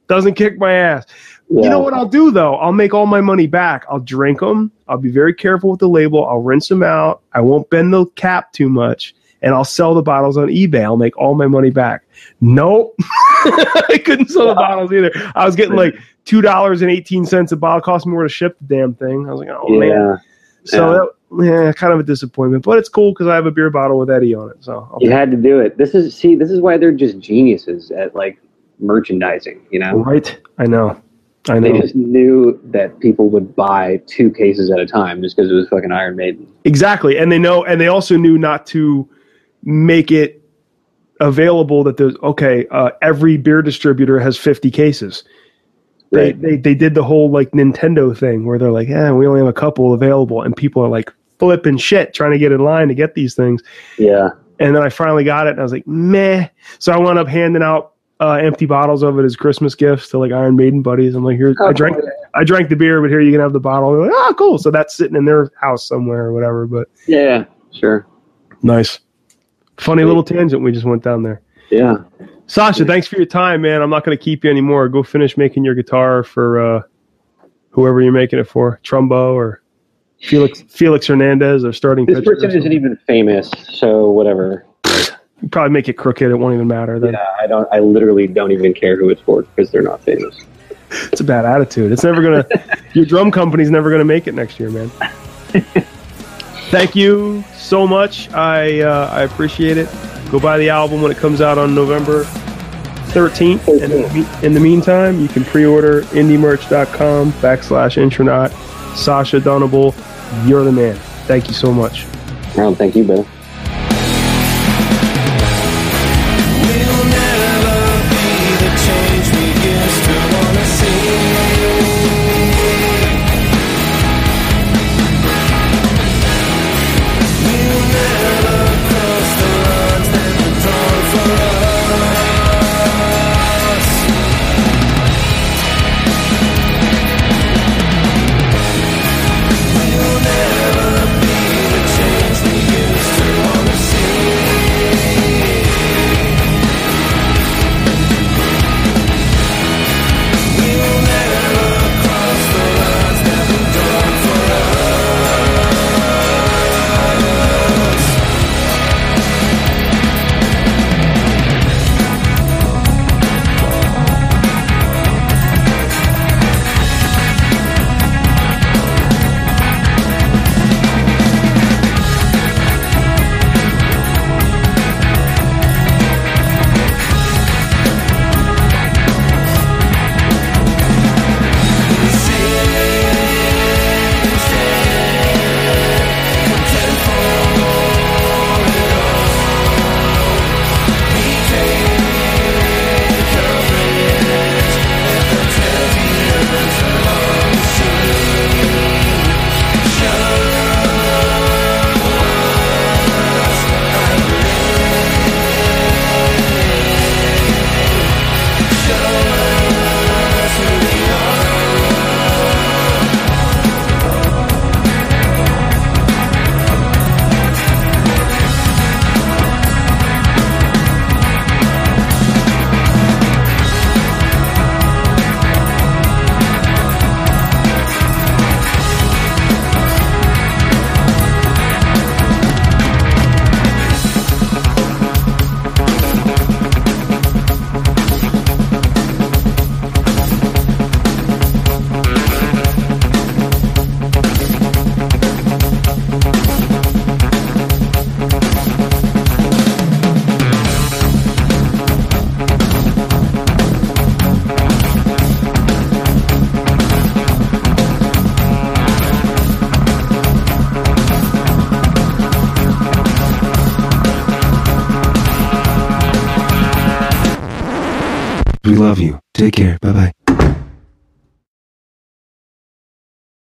Doesn't kick my ass. Yeah. You know what I'll do, though? I'll make all my money back. I'll drink them. I'll be very careful with the label. I'll rinse them out. I won't bend the cap too much. And I'll sell the bottles on eBay. I'll make all my money back. Nope. I couldn't sell the bottles either. I was getting like two dollars and eighteen cents a bottle. It cost me more to ship the damn thing. I was like, oh, yeah. man. So, yeah. That, yeah, kind of a disappointment. But it's cool because I have a beer bottle with Eddie on it. So I'll You had to do it. This is, see, this is why they're just geniuses at, like, merchandising, you know? Right. I know. I know. They just knew that people would buy two cases at a time just because it was fucking Iron Maiden. Exactly. And they know, and they also knew not to make it available that there's, okay, uh, every beer distributor has fifty cases. They, Right. they they did the whole like Nintendo thing where they're like, yeah, we only have a couple available, and people are like flipping shit trying to get in line to get these things. Yeah. And then I finally got it, and I was like, meh. So I wound up handing out uh, empty bottles of it as Christmas gifts to like Iron Maiden buddies. I'm like, here, Oh, I drank, cool. I drank the beer, but here you can have the bottle. They're like, oh, cool. So that's sitting in their house somewhere or whatever. But Yeah, sure. nice, funny little tangent we just went down there. Yeah. Sasha, thanks for your time, man. I'm not going to keep you anymore. Go finish making your guitar for uh, whoever you're making it for, Trumbo or Felix Felix Hernandez or starting This pitcher. person isn't even famous, so whatever. You probably make it crooked. It won't even matter then. Yeah, I don't. I literally don't even care who it's for because they're not famous. It's a bad attitude. It's never going to, your drum company's never going to make it next year, man. Thank you so much. I uh, I appreciate it. Go buy the album when it comes out on November thirteenth. And in the, in the meantime, you can pre-order indiemerch.com backslash intronaut. Sasha Dunable, you're the man. Thank you so much. Well, thank you, brother. We love you. Take care. Bye-bye.